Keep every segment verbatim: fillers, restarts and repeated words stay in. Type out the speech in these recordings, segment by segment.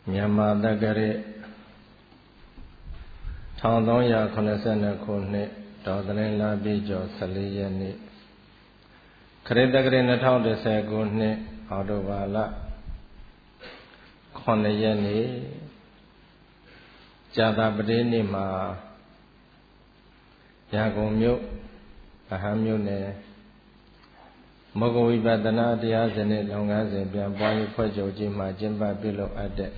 မြန်မာတက္ကရာထောင်သုံးရာခုနှစ်ဆယ်နှစ်ခုနှစ်တော်သတင်းလာပြည့်ကျော်၁၄ရက်နေ့ခရစ်တက္ကရာ၂၀၁၀ခုနှစ်အောက်တိုဘာလခုနှစ်ရက်နေ့ကြာသပတေးနေ့မှာရန်ကုန်မြို့ဗဟန်းမြို့နယ်မဂ္ဂဝိပဿနာတရားစနစ်လုပ်ငန်းစဉ်ပြန်ပွားရေးဖွဲ့ချုပ်ကြီးမှကျင်းပပြုလုပ်အပ်တဲ့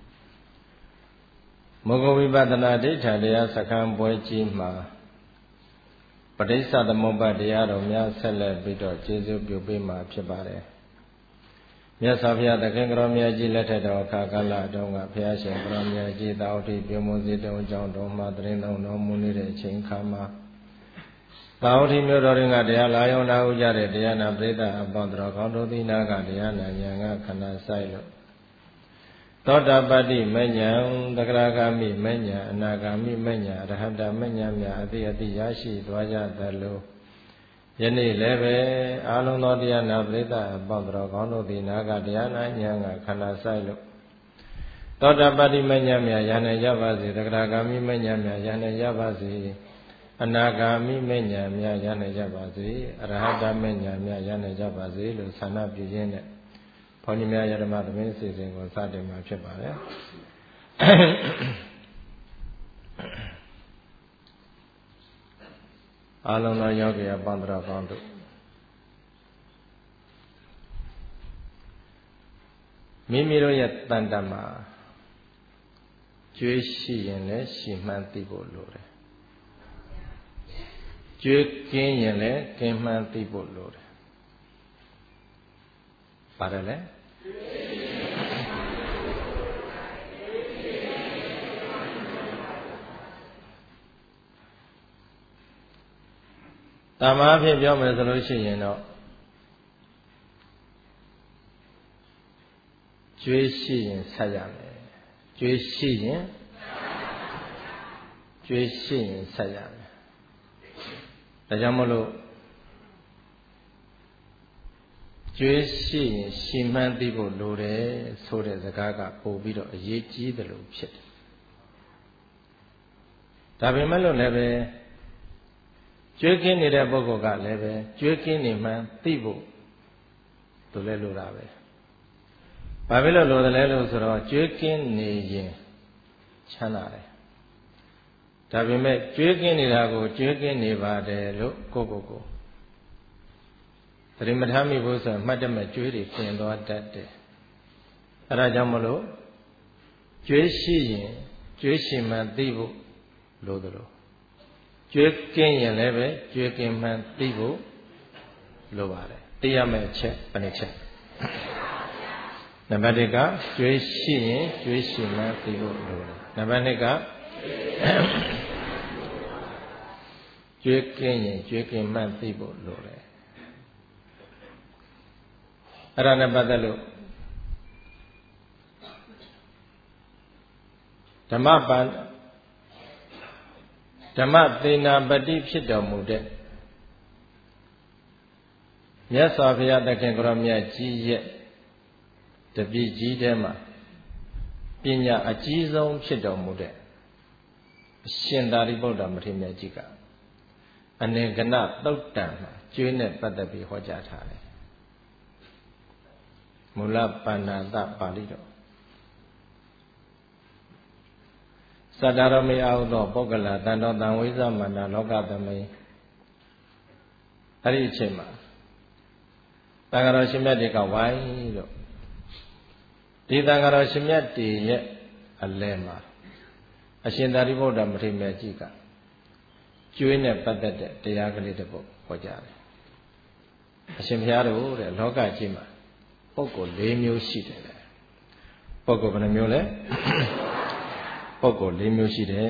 မဂ္ဂဝိပဿနာဒိဋ္ဌတရားစခန်းပွဲကြီးမှာပဋိစ္စသမုပ္ပါဒ်တရားတော်များဆက်လက်ပြီးတော့ကျေးဇူးပြုပေးမှာဖြစ်ပါတယ်။မြတ်စွာဘုရားသခင်ကတော်မြတ်ကြီးလက်ထက်တော်အခါကာလတုန်းကဘုရားရှင်ကတော်မြတ်ကြီးသာဝတိပြုမူစီတုံးကြောင့်တော်မှာတရင်တော်တော်မူနေတဲ့အချိန်ခါမှာသာဝတိမြို့တော်တွင်ကတရားလာရောက်နာဟုကြတဲ့တရားနာပရိသတ်အပေါင်းတော်ကောင်းတို့သည်နာကတရားနာဉာဏ်ကခန္ဓာဆိုင်လို့သောတာပတ္တိမဉ္ဇဉ်သဂရဂာမိမဉ္ဇဉ်အနာဂာမိမဉ္ဇဉ်အရဟတမဉ္ဇဉ်များအတိအတိရရှိသွားကြသလိုယနေ့လည်းပဲအာလုံးသောတရားနာပရိသတ်အပေါင်းတော်ကောင်းတို့သည်နာကတရားနာဉာဏ်ကခန္ဓာဆိုင်လို့သောတာပတ္တိမဉ္ဇဉ်များရဟနိုင်ကြပါစေသဂရဂာမိမဉ္ဇဉ်များရဟနိုင်ကြပါစေအနာဂါမိမဉ္ဇဉ်များရနိုင်ကြပါစေအရဟတမဉ္ဇဉ်များရနိုင်ကြပါစေလို့ဆန္ဒပြုခြင်းနဲ့ဘုန်းကြီးများယဓမ္မသမင်းစီစဉ်ကိုစတင်မှာဖြစ်ပါတယ်အားလုံးသောယောဂီအပေါင်းတော်ကောင်းတို့မိမိတို့ရဲ့တန်တမှာကြွေးရှိရင်လည်းရှိမှန်းသိဖို့လိုတယ်ကြွေးကင်းရင်လည်းကင်းမှန်းသိဖို့လိုတယ်ပါတယ်လေတမန်အဖြစ်ပြောမယ်ဆိုလို့ရှိရင်တော့ကြွေးရှိရင်ဆက်ရမယ်ကြွေးရှိရင်ကြွေးရှိရင်ဆက်ရမယ်ဒါကြောင့်မလို့ကြွေးရှိရင်ရှိမှန်းသိဖို့လိုတယ်ဆိုတဲ့စကားကပို့ပြီးတော့အရေးကြီးတယ်လို့ဖြစ်တယ်ဒါပေမဲ့လို့လည်းပဲကြွေးကင်းနေတဲ့ပုဂ္ဂိုလ်ကလည်းပဲကြွေးကင်းနေမှန်းသိဖို့သူလည်းလိုတာပဲဘာဖြစ်လို့လိုတယ်လဲလို့ဆိုတော့ကြွေးကင်းနေရင်ချမ်းသာတယ်ဒါပေမဲ့ကြွေးကင်းနေတာကိုကြွေးကင်းနေပါတယ်လို့ကိုယ့်ကိုယ်ကိုသတိမထားမိဘူးဆိုရင်မှတ်တမဲ့ကြွေးတွေပြင်သွားတတ်တယ်အဲဒါကြောင့်မလို့ကြွေးရှိရင်ကြွေးရှိမှန်းသိဖို့လိုသလိုကြွေးကင်းရင်လည်းပဲကြွေးကင်းမှန်းသိဖို့လိုပါတယ်သိရမယ့်အချက်ဘယ်နှချက်နံပါတ်၁ကကြွေးရှိရင်ကြွေးရှိမှန်းသိဖို့လိုတယ်နံပါတ်၂ကကြွေးကင်းရင်ကြွေးကင်းမှန်းသိဖို့လိုတယ်အဲ့ဒါနဲ့ပတ်သက်လို့ဓမ္မပန်ဓမ္မသေနာပတိဖြစ်တော်မူတဲ့မြတ်စွာဘုရားသခင်ကိုရောမြတ်ကြီးရဲ့တပည့်ကြီးထဲမှာပညာအကြီးဆုံးဖြစ်တော်မူတဲ့အရှင်သာရိပုတ္တမထေရမြတ်ကြီးကအနင်္ဂနသုတ်တံမှာကျွေးနဲ့ပတ်သက်ပြီးဟောကြားထားတယ်မူလပဏာတပါဠိတော်သတ္တရမေအာဟုသောပုဂ္ဂလတန်တော်တံဝိဇ္ဇမန္တလောကသမိန်အဲ့ဒီအချိန်မှာတန်ဃာတော်ရှင်မြတ်တွေကဝိုင်းလို့ဒီတန်ဃာတော်ရှင်မြတ်တွေရဲ့အလယ်မှာအရှင်သာရိပုတ္တမထေရမြတ်ကြီးကကျွေးနဲ့ပတ်သက်တဲ့တရားကလေးတစ်ပုဒ်ဟောကြားတယ်အရှင်ဘုရားတို့တဲ့လောကကြီးမှာပုဂ္ဂိုလ်၄မျိုးရှိတယ်ပုဂ္ဂိုလ်ဘယ်နှမျိုးလဲပုဂ္ဂိုလ်၄မျိုးရှိတယ်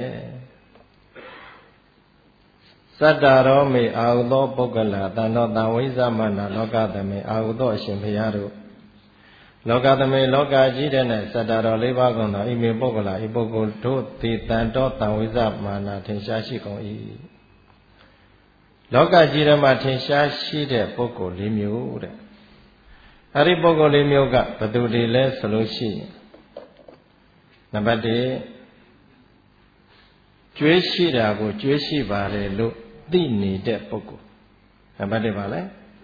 သတ္တရောမေအာဟုသောပုဂ္ဂလတန်တော်တံဝိဇ္ဇမန္တလောကသမေအာဟုသောအရှင်ဘုရားတို့လောကသမေလောကကြီးတဲ့နဲ့သတ္တရော၄ပါးကုန်သောဣမေပုဂ္ဂလဤပုဂ္ဂိုလ်တို့သည်တန်တော်တံဝိဇ္ဇမန္တထင်ရှားရှိကုန်၏လောကကြီးထဲမှာထင်ရှားရှိတဲ့ပုဂ္ဂိုလ်၄မျိုးတဲ့အဲ့ဒီပုဂ္ဂိုလ်၄မျိုးကဘယ်သူတွေလဲဆိုလို့ရှိရင်နံပါတ်တစ်ကျွေးရှိတာကိုကျွေးရှိပါတယ်လို့သိနေတဲ့ပုဂ္ဂိုလ်နံပါတ်တစ်ပါလဲ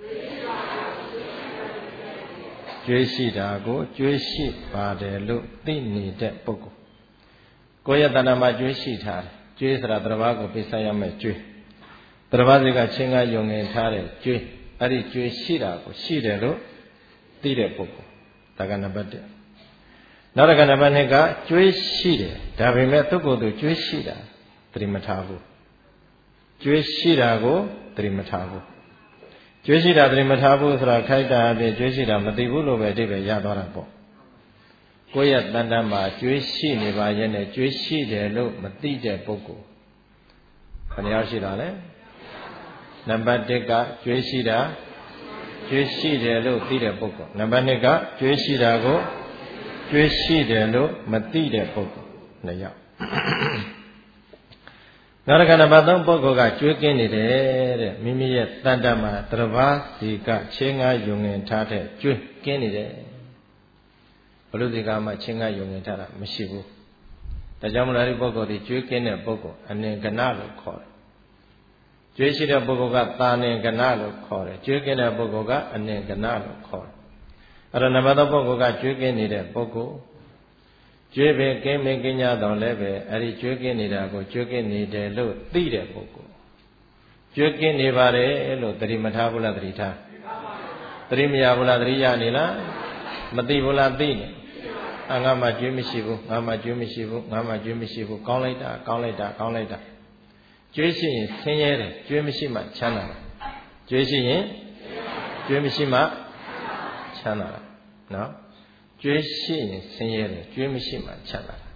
ကျွေးရှိတာကိုကျွေးရှိပါတယ်လို့သိနေတဲ့ပုဂ္ဂိုလ်ကိုယ့်ရဲ့တဏ္ဍာမှာကျွေးရှိထားတယ်ကျွေးဆိုတာတဘာကိုပိစရမယ်ကျွေးတဘာစိကချင်းကယုံငင်ထားတယ်ကျွေးအဲ့ဒီကျွေးရှိတာကိုရှိတယ်လို့သိတဲ့ပုဂ္ဂိုလ်ဒါကနံပါတ်တစ်နောက်တစ်ခါနံပါတ်နှစ်ကကျွေးရှိတယ်ဒါပေမဲ့သူ့ကိုယ်သူကျွေးရှိတာသတိမထားဘူးကျွေးရှိတာကိုသတိမထားဘူးကျွေးရှိတာသတိမထားဘူးဆိုတာခိုက်တာအပြင်ကျွေးရှိတာမသိဘူးလို့ပဲအဓိပ္ပာယ်ရသွားတာပေါ့ကိုယ့်ရဲ့တဏ္ဍာမှာကျွေးရှိနေပါရဲ့နဲ့ကျွေးရှိတယ်လို့မသိတဲ့ပုဂ္ဂိုလ်ဘယ်နှယောက်ရှိတာလဲနံပါတ်တစ်ကကျွေးရှိတာကျွေးရှိတယ်လို့သိတဲ့ပုဂ္ဂိုလ်နံပါတ်နှစ်ကကျွေးရှိတာကိုကျွေးရှိတယ်လို့မသိတဲ့ပုဂ္ဂိုလ်နှစ်ယောက်နောက်တစ်ခါနံပါတ်သုံးပုဂ္ဂိုလ်ကကျွေးကင်းနေတယ်တဲ့မိမိရဲ့တဏ္ဍာမှာတရဘာစီကချင်းငါယုံငင်ထားတဲ့ကျွေးကင်းနေတယ်ဘလို့ဒီကမှချင်းငါယုံငင်ထားတာမရှိဘူးဒါကြောင့်မလို့ဒီပုဂ္ဂိုလ်ဒီကျွေးကင်းတဲ့ပုဂ္ဂိုလ်အနင်္ဂနလို့ခေါ်တယ်ကျွေးရှိတဲ့ပုဂ္ဂိုလ်ကသာနင်္ဂနလို့ခေါ်တယ်ကျွေးကင်းတဲ့ပုဂ္ဂိုလ်ကအနင်္ဂနလို့ခေါ်တယ်အဲ့တော့နံပါတ်သုံးပုဂ္ဂိုလ်ကကျွေးကင်းနေတဲ့ပုဂ္ဂိုလ်ကျွေးပင်ကင်းမင်ကင်းကြတော့လည်းပဲအဲ့ဒီကျွေးကင်းနေတာကိုကျွေးကင်းနေတယ်လို့သိတဲ့ပုဂ္ဂိုလ်ကျွေးကင်းနေပါတယ်လို့သတိမထားဘူးလားသတိထားသတိမရဘူးလားသတိရနေလားမသိဘူးလားသိနေအငါမှကျွေးမရှိဘူးငါမှကျွေးမရှိဘူးငါမှကျွေးမရှိဘူးကောင်းလိုက်တာကောင်းလိုက်တာကောင်းလိုက်တာကျွေးရှိရင်ဆင်းရဲတယ်ကျွေးမရှိမှချမ်းသာတယ်ကျွေးရှိရင်ကျွေးမရှိမှချမ်းသာတယ်နော်ကျွေးရှိရင်ဆင်းရဲတယ်ကျွေးမရှိမှချမ်းသာတယ်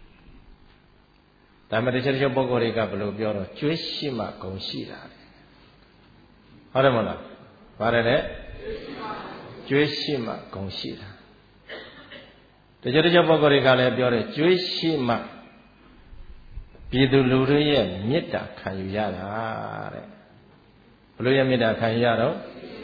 ဒါမှတချို့တချို့ပုဂ္ဂိုလ်တွေကဘယ်လိုပြောတော့ကျွေးရှိမှဂုဏ်ရှိတာဟုတ်တယ်မဟုတ်လားပါတယ်လေကျွေးရှိမှဂုဏ်ရှိတာတချို့တချို့ပုဂ္ဂိုလ်တွေကလည်းပြောတယ်ကျွေးရှိမှပြည်သူလူတွေရဲ့မေတ္တာခံယူရတာတဲ့ဘယ်လိုရဲ့မေတ္တာခံယူရတော့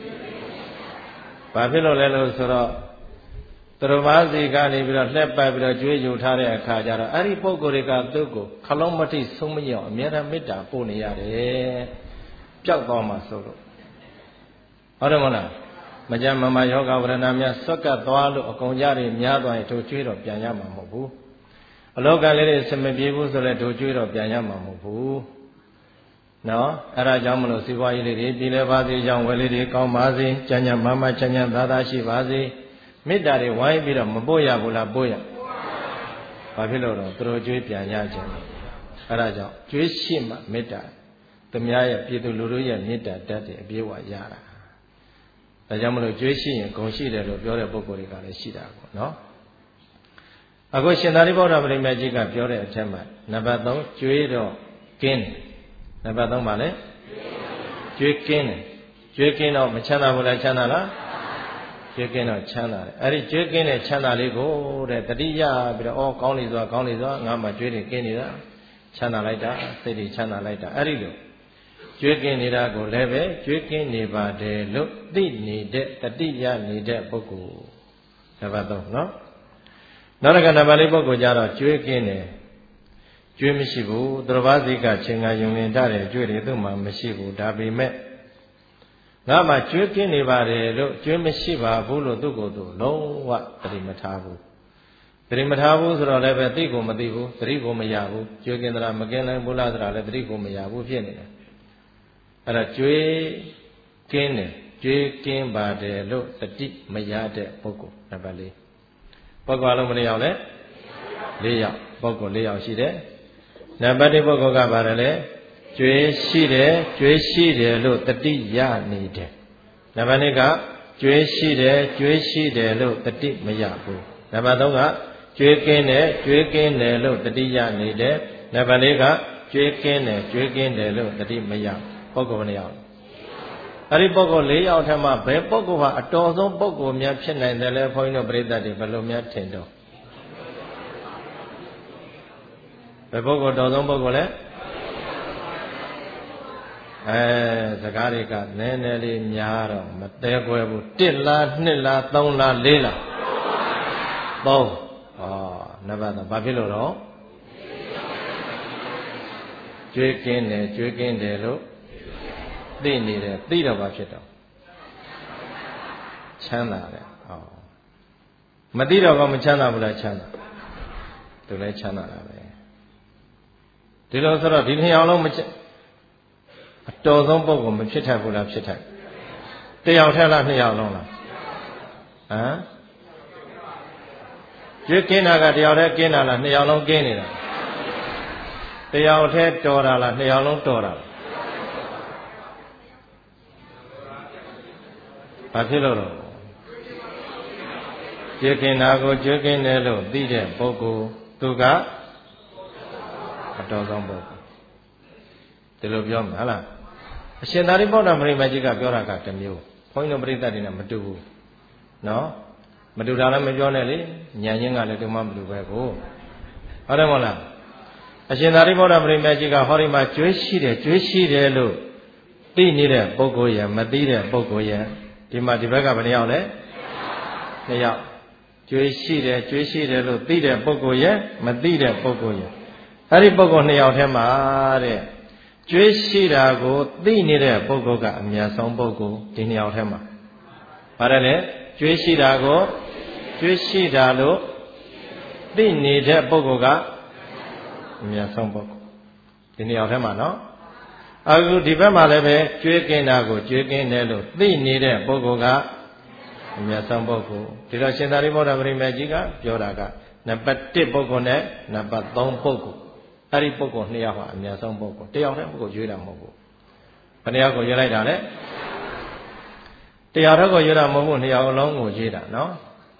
ဘာဖြစ်လို့လဲလို့ဆိုတော့တရဘာစီကနေပြီးတော့လှက်ပတ်ပြီးတော့ကျွေးယူထားတဲ့အခါကျတော့အဲ့ဒီပုဂ္ဂိုလ်တွေကသူ့ကိုခလုံးမထိဆုံးမရအောင်အများအားမေတ္တာပို့နေရတယ်ပျောက်သွားမှဆိုလို့ဟုတ်တယ်မဟုတ်လားမကြမ်းမမယောဂဝရဏများဆွက်ကပ်သွားလို့အကုန်ကြတွေများသွားရင်တို့ကျွေးတော့ပြန်ရမှာမဟုတ်ဘူးအလောကလေးတွေစမပြေဘူးဆိုလဲတို့ကျွေးတော့ပြန်ရမှာမဟုတ်ဘူးနော်အဲ့ဒါကြောင့်မလို့စီးပွားရေးလေးတွေပြည်လဲပါစေကြောင့်ဝယ်လေးတွေကောင်းပါစေကြမ်းကြမ်းမမချမ်းချမ်းသာသာရှိပါစေမေတ္တာတွေဝိုင်းပြီးတော့မပို့ရဘူးလားပို့ရဘာဖြစ်လို့တော့သူတို့ကျွေးပြန်ရကြတယ်အဲ့ဒါကြောင့်ကျွေးရှိမှမေတ္တာသူများရဲ့ပြည်သူလူထုရဲ့မေတ္တာတတ်တဲ့အပြည့်ဝရတာဒါကြောင့်မလို့ကျွေးရှိရင်ဂုဏ်ရှိတယ်လို့ပြောတဲ့ပုဂ္ဂိုလ်တွေကလည်းရှိတာပေါ့နော်အခုရှင်သာရိပုတ္တရာပရိမေကြီးကပြောတဲ့အထက်မှာနံပါတ်သုံးကျွေးတော့ကင်းတယ်နံပါတ်သုံးပါလေကျွေးကင်းတယ်ကျွေးကင်းတော့မချမ်းသာဘူးလားချမ်းသာလားကျွေးကင်းတော့ချမ်းသာတယ်အဲ့ဒီကျွေးကင်းတဲ့ချမ်းသာလေးကိုတဲ့တတိယပြီးတော့အော်ကောင်းနေစွာကောင်းနေစွာငါမှကျွေးတယ်ကင်းနေတာချမ်းသာလိုက်တာစိတ်တွေချမ်းသာလိုက်တာအဲ့ဒီလိုကျွေးကင်းနေတာကိုလည်းပဲကျွေးကင်းနေပါတယ်လို့သိနေတဲ့တတိယနေတဲ့ပုဂ္ဂိုလ်နံပါတ်သုံးနော်နောက်တစ်ခါနံပါတ်လေးပုဂ္ဂိုလ်ကြတော့ကျွေးကင်းတယ်ကျွေးမရှိဘူးသူတော်ဘာစိကချင်းကယုံရင်တတယ်ကျွေးတယ်သူ့မှာမရှိဘူးဒါပေမဲ့ငါမှကျွေးကင်းနေပါတယ်လို့ကျွေးမရှိပါဘူးလို့သူ့ကိုယ်သူလုံးဝသတိမထားဘူးသတိမထားဘူးဆိုတော့လည်းပဲသိကိုမသိဘူးသတိကိုမရဘူးကျွေးကင်းသလားမကင်းနိုင်ဘူးလားဆိုတာလည်းသတိကိုမရဘူးဖြစ်နေတယ်အဲ့ဒါကျွေးကင်းတယ်ကျွေးကင်းပါတယ်လို့သတိမရတဲ့ပုဂ္ဂိုလ်နံပါတ်လေးပုဂ္ဂိုလ်အလုံးဘယ်နှယောက်လဲလေးယောက်ပုဂ္ဂိုလ်လေးယောက်ရှိတယ်နံပါတ်တစ်ပုဂ္ဂိုလ်ကပါတယ်လေကျွေးရှိတယ်ကျွေးရှိတယ်လို့တတိယနေတယ်နံပါတ်နှစ်ကကျွေးရှိတယ်ကျွေးရှိတယ်လို့တတိမရဘူးနံပါတ်သုံးကကျွေးကင်းတယ်ကျွေးကင်းတယ်လို့တတိယနေတယ်နံပါတ်လေးကကျွေးကင်းတယ်ကျွေးကင်းတယ်လို့တတိမရပုဂ္ဂိုလ်ဘယ်နှယောက်အဲ့ဒီပုဂ္ဂိုလ်လေးယောက်ထက်မှဘယ်ပုဂ္ဂိုလ်ဟာအတော်ဆုံးပုဂ္ဂိုလ်များဖြစ်နိုင်တယ်လဲဘုန်းကြီးတို့ပရိသတ်တွေဘယ်လိုများထင်တော့ဘယ်ပုဂ္ဂိုလ်တော်ဆုံးပုဂ္ဂိုလ်လဲအဲစကားတွေကနည်းနည်းလေးများတော့မသေးခွဲဘူးတစ်လားနှစ်လားသုံးလားလေးလားသုံးဟနံပါတ်သုံးဘာဖြစ်လို့တော့ကျွေးကင်းတယ်ကျွေးကင်းတယ်လို့သိနေတယ်သိတော့ဘာဖြစ်တော့ချမ်းသာတယ်ဟောမသိတော့ကောမချမ်းသာဘူးလားချမ်းသာသူလည်းချမ်းသာတာပဲဒီလိုဆိုတော့ဒီနှစ်ယောက်လုံးမအတော်ဆုံးပုဂ္ဂိုလ်မဖြစ်တတ်ဘူးလားဖြစ်တတ်တယောက်ထဲလားနှစ်ယောက်လုံးလားဟမ်ကျွေးကင်းတာကတယောက်ထဲကင်းတာလားနှစ်ယောက်လုံးကင်းနေတာတယောက်ထဲတော်တာလားနှစ်ယောက်လုံးတော်တာလားဘာဖြစ်လို့တော့ကျွေးကင်းတာကိုကျွေးကင်းတယ်လို့သိတဲ့ပုဂ္ဂိုလ်သူကအတော်ဆုံးပုဂ္ဂိုလ်ဒီလိုပြောမှာဟုတ်လားအရှင်သာရိပုတ္တမရိမကြီးကပြောတာကတစ်မျိုးဘုန်းကြီးတို့ပြိဿတွေနဲ့မတူဘူးနော်မတူတာလည်းမပြောနဲ့လေဉာဏ်ချင်းကလည်းတူမှမတူပဲကိုဟုတ်တယ်မဟုတ်လားအရှင်သာရိပုတ္တမရိမကြီးကဟောဒီမှာကျွေးရှိတယ်ကျွေးရှိတယ်လို့သိနေတဲ့ပုဂ္ဂိုလ်ရမသိတဲ့ပုဂ္ဂိုလ်ရဒီမှာဒီဘက်ကဘယ်နှယောက်လဲနှစ်ယောက်ကျွေးရှိတယ်ကျွေးရှိတယ်လို့သိတဲ့ပုဂ္ဂိုလ်ရမသိတဲ့ပုဂ္ဂိုလ်ရအဲ့ဒီပုဂ္ဂိုလ်နှစ်ယောက်ထဲမှာတဲ့ကျွေးရှိတာကိုသိနေတဲ့ပုဂ္ဂိုလ်ကအမြတ်ဆုံးပုဂ္ဂိုလ်ဒီနှစ်ယောက်ထဲမှာပါတယ်လေကျွေးရှိတာကိုကျွေးရှိတာလို့သိနေတဲ့ပုဂ္ဂိုလ်ကအမြတ်ဆုံးပုဂ္ဂိုလ်ဒီနှစ်ယောက်ထဲမှာနော်အခုဒီဘက်မှာလည်းပဲကျွေးကင်းတာကိုကျွေးကင်းတယ်လို့သိနေတဲ့ပုဂ္ဂိုလ်ကအမြတ်ဆုံးပုဂ္ဂိုလ်ဒီတော့ရှင်သာရိပုတ္တပရိမေကြီးကပြောတာကနံပါတ်တစ်ပုဂ္ဂိုလ်နဲ့နံပါတ်သုံးပုဂ္ဂိုလ်အဲ့ဒီပုဂ္ဂိုလ်နှစ်ယောက်ဟာအမြတ်ဆုံးပုဂ္ဂိုလ်တယောက်တည်းပုဂ္ဂိုလ်ရွေးတာမဟုတ်ဘူးဘယ်နှယောက်ကိုရွေးလိုက်တာလဲတယောက်တည်းကိုရွေးတာမဟုတ်ဘူးနှစ်ယောက်လုံးကိုရွေးတာနော်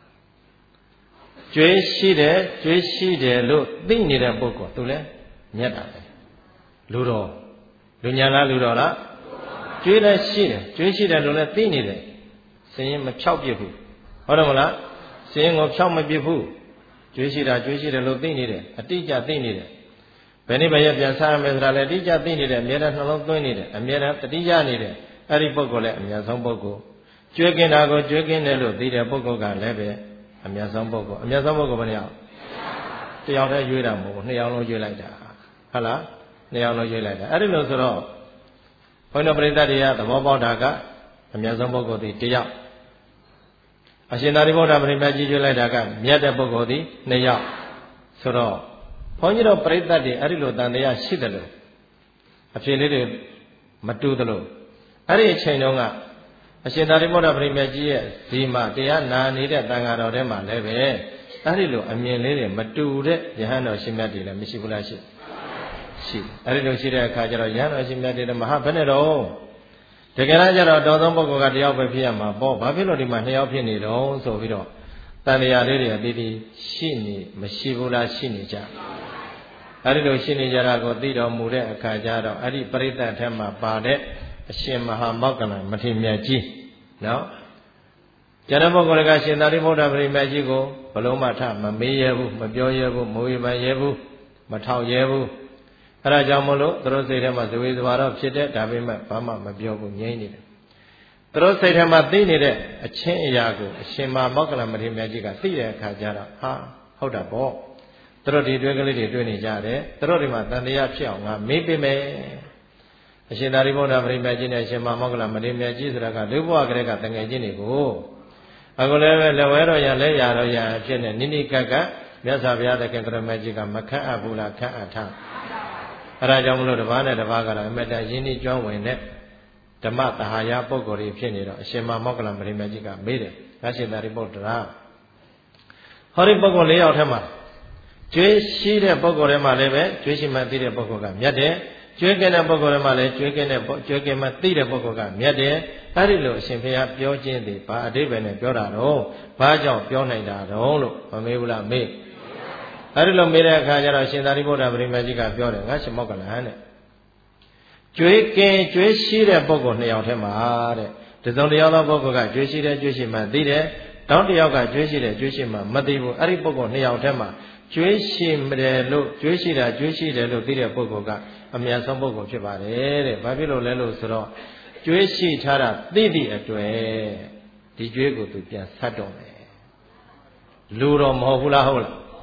ကျွေးရှိတယ်ကျွေးရှိတယ်လို့သိနေတဲ့ပုဂ္ဂိုလ်သူလည်းမြတ်တာပဲလူတော်လူညာလားလူတော်လားကျွေးလည်းရှိတယ်ကျွေးရှိတယ်လို့လည်းသိနေတယ်စင်ရင်မဖြောက်ပြစ်ဘူးဟုတ်တယ်မလားစင်ရင်ကိုဖြောက်မပြစ်ဘူးကျွေးရှိတာကျွေးရှိတယ်လို့သိနေတယ်အတိအကျသိနေတယ်ဘယ်နည်းပဲပြန်စားရမယ်ဆိုတာလည်းအတိအကျသိနေတယ်အမြဲတမ်းနှလုံးသွင်းနေတယ်အမြဲတမ်းတတိယနေတယ်အဲ့ဒီပုဂ္ဂိုလ်လည်းအမြတ်ဆုံးပုဂ္ဂိုလ်ကျွေးกินတာကိုကျွေးกินတယ်လို့သိတဲ့ပုဂ္ဂိုလ်ကလည်းပဲအမြတ်ဆုံးပုဂ္ဂိုလ်အမြတ်ဆုံးပုဂ္ဂိုလ်ဘယ်နှယောက်တယောက်တည်းရွေးတာမဟုတ်ဘူးနှစ်ယောက်လုံးရွေးလိုက်တာဟုတ်လားနှစ်ယောက်လုံးရွေးလိုက်တာအဲ့ဒီလိုဆိုတော့ဘုန်းတော်ပရိသတ်တွေကသဘောပေါက်တာကအမြတ်ဆုံးပုဂ္ဂိုလ်ဒီတယောက်အရှင်သာရိပုတ္တပရိမေကြီးရွေးလိုက်တာကမြတ်တဲ့ပုဂ္ဂိုလ်ဒီနှစ်ယောက်ဆိုတော့ဘုန်းကြီးတို့ပရိသတ်တွေအဲ့ဒီလိုတန်တရားရှိတယ်လို့အဖြစ်လေးတွေမတူသလိုအဲ့ဒီအချိန်တုန်းကအရှင်သာရိပုတ္တပရိမေကြီးရဲ့ဒီမှာတရားနာနေတဲ့တန်ဃာတော်ထဲမှာလည်းပဲအဲ့ဒီလိုအမြင်လေးတွေမတူတဲ့ယဟန်တော်ရှင်မြတ်တွေလည်းမရှိဘူးလားရှိရှိအဲ့ဒီလိုရှိတဲ့အခါကျတော့ယဟန်တော်ရှင်မြတ်တွေမဟာဘယ်နဲ့တော့တကယ်တော့ကျတော့တော်သောပုဂ္ဂိုလ်ကတယောက်ပဲဖြစ်ရမှာပေါ့ဘာဖြစ်လို့ဒီမှာနှစ်ယောက်ဖြစ်နေတော့ဆိုပြီးတော့တန်တရားလေးတွေအသေးသေးရှိနေမရှိဘူးလားရှိနေကြအဲ့ဒီလိုရှိနေကြတာကိုသိတော်မူတဲ့အခါကျတော့အဲ့ဒီပရိသတ်ထဲမှာပါတဲ့အရှင်မဟာမောက္ကလမထေရမြတ်ကြီးနော်ကျန်တဲ့ပုဂ္ဂိုလ်ကရှင်သာရိပုတ္တပရိမေကြီးကိုဘလုံးမထမမေးရဘူးမပြောရဘူးမဝေဖန်ရဘူးမထောက်ရဘူးအဲ့ဒါကြောင့်မလို့သူတို့စိတ်ထဲမှာဇဝေဇဝါတော့ဖြစ်တဲ့ဒါပေမဲ့ဘာမှမပြောဘူးငြိမ့်နေတယ်သူတို့စိတ်ထဲမှာသိနေတဲ့အချင်းအရာကိုအရှင်မဟာမောက္ကလမထေရမြတ်ကြီးကသိတဲ့အခါကျတော့ဟာဟုတ်တာပေါ့သူတို့ဒီတွေ့ကလေးတွေတွေ့နေကြတယ်သူတို့ဒီမှာတန်တရားဖြစ်အောင်ငါမေးပေးမယ်အရှင်သာရိပုတ္တပရိမေကြီးနဲ့အရှင်မဟာမောက္ကလမထေရမြတ်ကြီးဆိုတာကလူဘဝကလေးကတငယ်ချင်းတွေကိုအခုလည်းပဲလက်ဝဲတော်ရလက်ရတော်ရဖြစ်နေနိနိကကမြတ်စွာဘုရားသခင်ကရမေကြီးကမခန့်အပ်ဘူးလားခန့်အပ်ထားအဲဒါကြောင့်မလို့တစ်ပါးနဲ့တစ်ပါးကတော့အမတန်ရင်းနှီးကျွမ်းဝင်တဲ့ဓမ္မသဟာယပုဂ္ဂိုလ်တွေဖြစ်နေတော့အရှင်မမောက္ကလမထေရမြတ်ကြီးကမေးတယ်ငါရှင်သာရိပုတ္တရာဟောဒီပုဂ္ဂိုလ်၄ယောက်ထဲမှာကျွေးရှိတဲ့ပုဂ္ဂိုလ်ထဲမှာလည်းပဲကျွေးရှိမှသိတဲ့ပုဂ္ဂိုလ်ကမြတ်တယ်ကျွေးကင်းတဲ့ပုဂ္ဂိုလ်ထဲမှာလည်းကျွေးကင်းတဲ့ကျွေးကင်းမှသိတဲ့ပုဂ္ဂိုလ်ကမြတ်တယ်အဲ့ဒီလိုအရှင်ဘုရားပြောခြင်းသည်ဘာအဓိပ္ပာယ်နဲ့ပြောတာတော့ဘာကြောင့်ပြောနိုင်တာတော့လို့မမေးဘူးလားမေးအဲ့ဒီလိုမေးတဲ့အခါကျတော့ရှင်သာရိပုတ္တပရိမေကြီးကပြောတယ်ငါရှင်မောက္ကလန်တဲ့ကျွေးကင်းကျွေးရှိတဲ့ပုဂ္ဂိုလ်နှစ်ယောက်ထဲမှာတဲ့တစုံတစ်ယောက်သောပုဂ္ဂိုလ်ကကျွေးရှိတဲ့ကျွေးရှိမှသိတယ်တောင်းတစ်ယောက်ကကျွေးရှိတဲ့ကျွေးရှိမှမသိဘူးအဲ့ဒီပုဂ္ဂိုလ်နှစ်ယောက်ထဲမှာကျွေးရှိတယ်လို့ကျွေးရှိတာကျွေးရှိတယ်လို့သိတဲ့ပုဂ္ဂိုလ်ကအမြတ်ဆုံးပုဂ္ဂိုလ်ဖြစ်ပါတယ်တဲ့ဘာဖြစ်လို့လဲလို့ဆိုတော့ကျွေးရှိထားတာသိသည့်အတွေ့ဒီကျွေးကိုသူပြန်ဆက်တော့မယ်လူတော်မဟုတ်ဘူးလားဟုတ်လား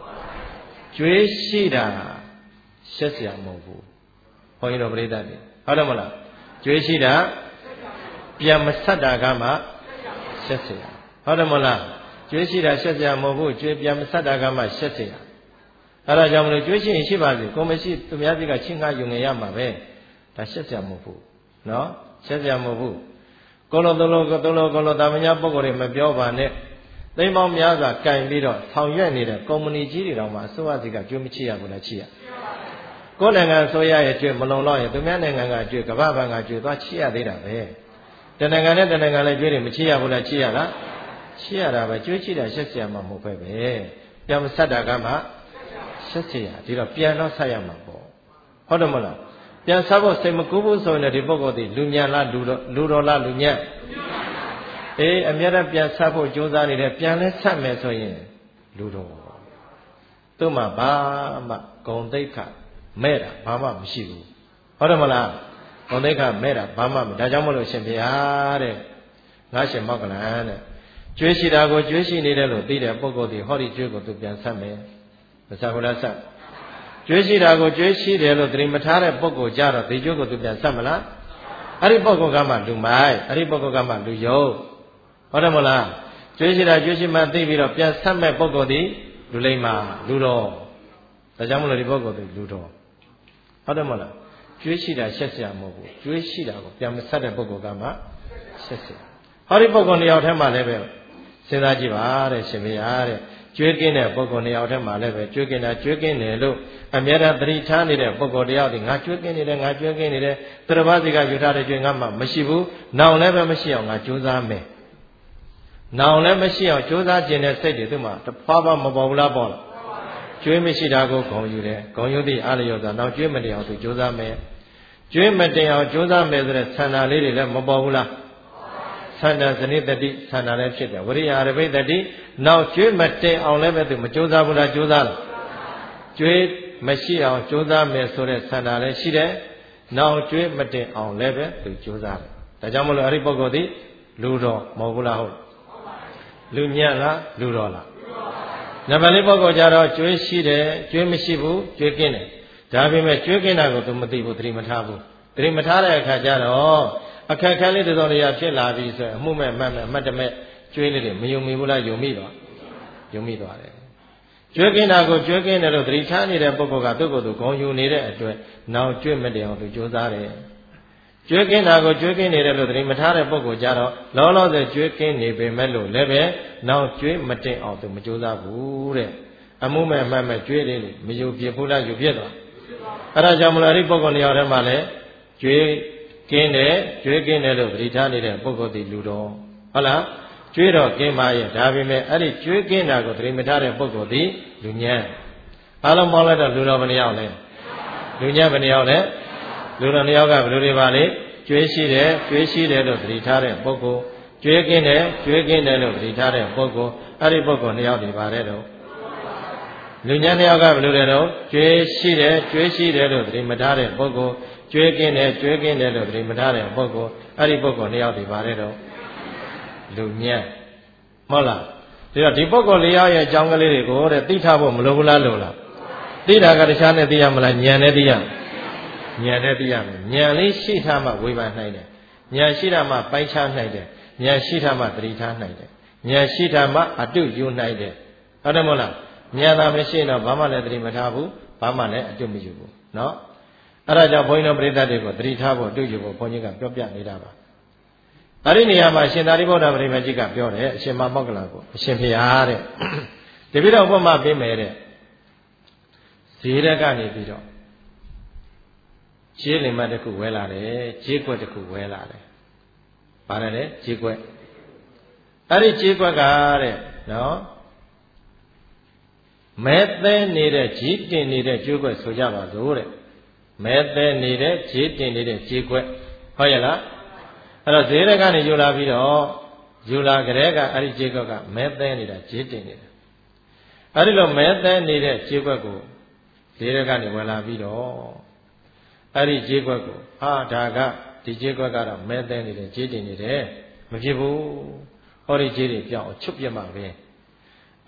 ကျွေးရှိတာရှက်เสียမဟုတ်ဘူးဘုန်းကြီးတို့ပြိဿတွေဟုတ်တယ်မလားကျွေးရှိတာပြန်မဆက်တာကမှရှက်เสียဟုတ်တယ်မလားကျွေးရှိတာရှက်เสียမဟုတ်ဘူးကျွေးပြန်မဆက်တာကမှရှက်เสียအဲ့ဒါကြောင့်မလို့ကျွေးရှိရင်ရှိပါစေကိုမရှိသူများစီကချင်းငှယူငရမှာပဲဒါရှက်เสียမဟုတ်ဘူးနော်ရှက်เสียမဟုတ်ဘူးကိုလိုသုံးလိုသုံးလိုကိုလိုတာမညာပုံကိုယ်တွေမပြောပါနဲ့သိမ်းပေါင်းများစွာကင်ပြီးတော့ဆောင်ရွက်နေတဲ့ကုမ္ပဏီကြီးတွေတောင်မှအစိုးရစီကကျွေးမချိရဘူးလားချိရကိုယ်နိုင်ငံအစိုးရရဲ့ကျွေးမလုံလောက်ရင်သူများနိုင်ငံကကျွေးကမ္ဘာဘဏ်ကကျွေးသွားချိရသေးတာပဲတနိုင်ငံနဲ့တနိုင်ငံလည်းကျွေးတယ်မချိရဘူးလားချိရလားချိရတာပဲကျွေးချိတာရှက်เสียမှာမဟုတ်ပဲပဲပြန်မဆက်တာကမှရှက်เสียဒီတော့ပြန်တော့ဆက်ရမှာပေါ့ဟုတ်တယ်မလားပြန်ဆက်ဖို့စိတ်မကူးဘူးဆိုရင်ဒီပုဂ္ဂိုလ်ဒီလူညံလားလူတော်လူတော်လားလူညံအေးအမြဲတမ်းပြန်ဆက်ဖို့ကြိုးစားနေတယ်ပြန်လဲဆက်မယ်ဆိုရင်လူတော်သူ့မှာဘာမှဂုံသိက္ခာမဲ့တာဘာမှမရှိဘူးဟုတ်တယ်မလားဂုံသိက္ခာမဲ့တာဘာမှမဒါကြောင့်မလို့ရှင်ဘုရားတဲ့ငါရှင်မောက္ကလန်တဲ့ကျွေးရှိတာကိုကျွေးရှိနေတယ်လို့သိတဲ့ပုဂ္ဂိုလ်ဒီဟောဒီကျွေးကိုသူပြန်ဆက်မယ်မဆက်ဘူးလားဆက်ကျွေးရှိတာကိုကျွေးရှိတယ်လို့သတိမထားတဲ့ပုဂ္ဂိုလ်ကြတော့ဒီကျွေးကိုသူပြန်ဆက်မလားအဲ့ဒီပုဂ္ဂိုလ်ကမှလူမိုက်အဲ့ဒီပုဂ္ဂိုလ်ကမှလူယုတ်ဟုတ်တယ်မလားကျွေးရှိတာကျွေးရှိမှသိပြီးတော့ပြန်ဆက်မဲ့ပုဂ္ဂိုလ်ဒီလူလိမ္မာလူတော်ဒါကြောင့်မလို့ဒီပုဂ္ဂိုလ်ဒီလူတော်ဟုတ်တယ်မလားကျွေးရှိတာရှက်เสียမဟုတ်ဘူးကျွေးရှိတာကိုပြန်မဆက်တဲ့ပုဂ္ဂိုလ်ကမှရှက်เสียဟောဒီပုဂ္ဂိုလ်နှစ်ယောက်ထဲမှာလည်းပဲစဉ်းစားကြည့်ပါတဲ့ရှင်ဘုရားတဲ့ကျွေးကင်းတဲ့ပုဂ္ဂိုလ်နှစ်ယောက်ထဲမှာလည်းပဲကျွေးကင်းတာကျွေးကင်းတယ်လို့အမြဲတမ်းသတိထားနေတဲ့ပုဂ္ဂိုလ်တယောက်ဒီငါကျွေးကင်းနေတယ်ငါကျွေးကင်းနေတယ်သူတစ်ပါးစီကယူထားတဲ့ကျွေးငါမှမရှိဘူးနောင်လည်းပဲမရှိအောင်ငါကြိုးစားမယ်နောင်လည်းမရှိအောင်ကြိုးစားခြင်းနဲ့စိတ်တွေသူ့မှာတဖွာဖွာမပေါ်ဘူးလားပေါ်လားကျွေးမရှိတာကိုဂုံယူတယ်ဂုံယူသည့်အားလျော်စွာနောက်ကျွေးမတင်အောင်သူကြိုးစားမယ်ကျွေးမတင်အောင်ကြိုးစားမယ်ဆိုတဲ့ဆန္ဒလေးတွေလည်းမပေါ်ဘူးလားဆန္ဒဇနိတတိဆန္ဒလည်းဖြစ်တယ်ဝရိယရပိတတိနောက်ကျွေးမတင်အောင်လည်းပဲသူမကြိုးစားဘူးလားကြိုးစားလားကျွေးမရှိအောင်ကြိုးစားမယ်ဆိုတဲ့ဆန္ဒလည်းရှိတယ်နောက်ကျွေးမတင်အောင်လည်းပဲသူကြိုးစားတယ်ဒါကြောင့်မလို့အဲ့ဒီပုဂ္ဂိုလ်သည်လူတော်မဟုတ်ဘူးလားဟုတ်လူညံ့လားလူတော်လားနံပါတ်လေးပုဂ္ဂိုလ်ကြတော့ကျွေးရှိတယ်ကျွေးမရှိဘူးကျွေးကင်းတယ်ဒါပေမဲ့ကျွေးကင်းတာကိုသူမသိဘူးသတိမထားဘူးသတိမထားတဲ့အခါကျတော့အခက်ခဲလေးတစုံတရာဖြစ်လာပြီဆိုရင်အမှုမဲ့မှတ်မဲ့အမှတ်တမဲ့ကျွေးလေးတွေမယုံမိဘူးလားယုံမိတော့ယုံမိသွားတယ်ကျွေးကင်းတာကိုကျွေးကင်းတယ်လို့သတိထားနေတဲ့ပုဂ္ဂိုလ်ကသူ့ကိုယ်သူဂုဏ်ယူနေတဲ့အတွက်နောက်ကျွေးမတင်အောင်သူကြိုးစားတယ်ကျွေးကင်းတာကိုကျွေးကင်းနေတယ်လို့သတိမထားတဲ့ပုဂ္ဂိုလ်ကြတော့လောလောဆယ်ကျွေးကင်းနေပေမဲ့လို့လည်းပဲနောက်ကျွေးမတင်အောင်သူမကြိုးစားဘူးတဲ့အမှုမဲ့မှတ်မဲ့ကျွေးလေးလေးမယုံပြဘူးလားယုံပြသွားအဲ့ဒါကြောင့်မလို့အဲ့ဒီပုဂ္ဂိုလ်နေရာထဲမှာလည်းကျွေးကင်းတယ်ကျွေးကင်းတယ်လို့သတိထားနေတဲ့ပုဂ္ဂိုလ်ဒီလူတော်ဟုတ်လားကျွေးတော့ကင်းပါရဲ့ဒါပေမဲ့အဲ့ဒီကျွေးကင်းတာကိုသတိမထားတဲ့ပုဂ္ဂိုလ်ဒီလူညံ့အားလုံးပေါင်းလိုက်တော့လူတော်ဘယ်နှယောက်လဲလူညံ့ဘယ်နှယောက်လဲလူတော်နှစ်ယောက်ကဘယ်လိုတွေပါလဲကျွေးရှိတယ်ကျွေးရှိတယ်လို့သတိထားတဲ့ပုဂ္ဂိုလ်ကျွေးကင်းတယ်ကျွေးကင်းတယ်လို့သတိထားတဲ့ပုဂ္ဂိုလ်အဲ့ဒီပုဂ္ဂိုလ်နှစ်ယောက်တွေပါတဲ့တော့လူညံ့နှစ်ယောက်ကဘယ်လိုလဲတော့ကျွေးရှိတယ်ကျွေးရှိတယ်လို့သတိမထားတဲ့ပုဂ္ဂိုလ်ကျွေးကင်းတယ်ကျွေးကင်းတယ်လို့သတိမထားတဲ့ပုဂ္ဂိုလ်အဲ့ဒီပုဂ္ဂိုလ်နှစ်ယောက်တွေပါတဲ့တော့လူညံ့မဟုတ်လားဒါတော့ဒီပုဂ္ဂိုလ်လေးယောက်ရဲ့အကြောင်းကလေးတွေကိုတဲ့သိထားဖို့မလိုဘူးလားလို့လားသိတာကတခြားနဲ့သိရမလားဉာဏ်နဲ့သိရမလားဉာဏ်နဲ့သိရမယ်ဉာဏ်လေးရှိထားမှဝေဖန်နိုင်တယ်ဉာဏ်ရှိတာမှပိုင်းခြားနိုင်တယ်ဉာဏ်ရှိထားမှသတိထားနိုင်တယ်ဉာဏ်ရှိထားမှအတုယူနိုင်တယ်ဟုတ်တယ်မဟုတ်လားဉာဏ်သာမရှိရင်တော့ဘာမှလည်းသတိမထားဘူးဘာမှလည်းအတုမယူဘူးเนาะအဲ့ဒါကြောင့်ဘုန်းကြီးတို့ပရိသတ်တွေကိုသတိထားဖို့အတုယူဖို့ဘုန်းကြီးကပြောပြနေတာပါအဲ့ဒီနေရာမှာရှင်သာရိပုတ္တပရိမကြီးကပြောတယ်အရှင်မမောက္ကလကိုအရှင်ဖေဟာတဲ့တပိတော့ဥပမာပေးမယ်တဲ့ဇေရကနေပြီးတော့ခြေလင်မတစ်ခုဝဲလာတယ်ခြေကွက်တစ်ခုဝဲလာတယ်ဘာလဲလဲခြေကွက်အဲ့ဒီခြေကွက်ကတဲ့နော်မဲသဲနေတဲ့ခြေတင်နေတဲ့ခြေကွက်ဆိုကြပါစို့တဲ့မဲသဲနေတဲ့ခြေတင်နေတဲ့ခြေကွက်ဟုတ်ရဲ့လားအဲ့တော့ဇေရကနေယူလာပြီးတော့ယူလာကြတဲ့ကအဲ့ဒီခြေကွက်ကမဲသဲနေတာခြေတင်နေတာအဲ့ဒီလိုမဲသဲနေတဲ့ခြေကွက်ကိုဇေရကနေဝင်လာပြီးတော့အဲ့ဒီခြေကွက်ကိုဟာဒါကဒီခြေကွက်ကတော့မဲသဲနေတယ်ခြေတင်နေတယ်မဖြစ်ဘူးဟောဒီခြေတွေပြောင်းချွတ်ပြတ်မှပဲ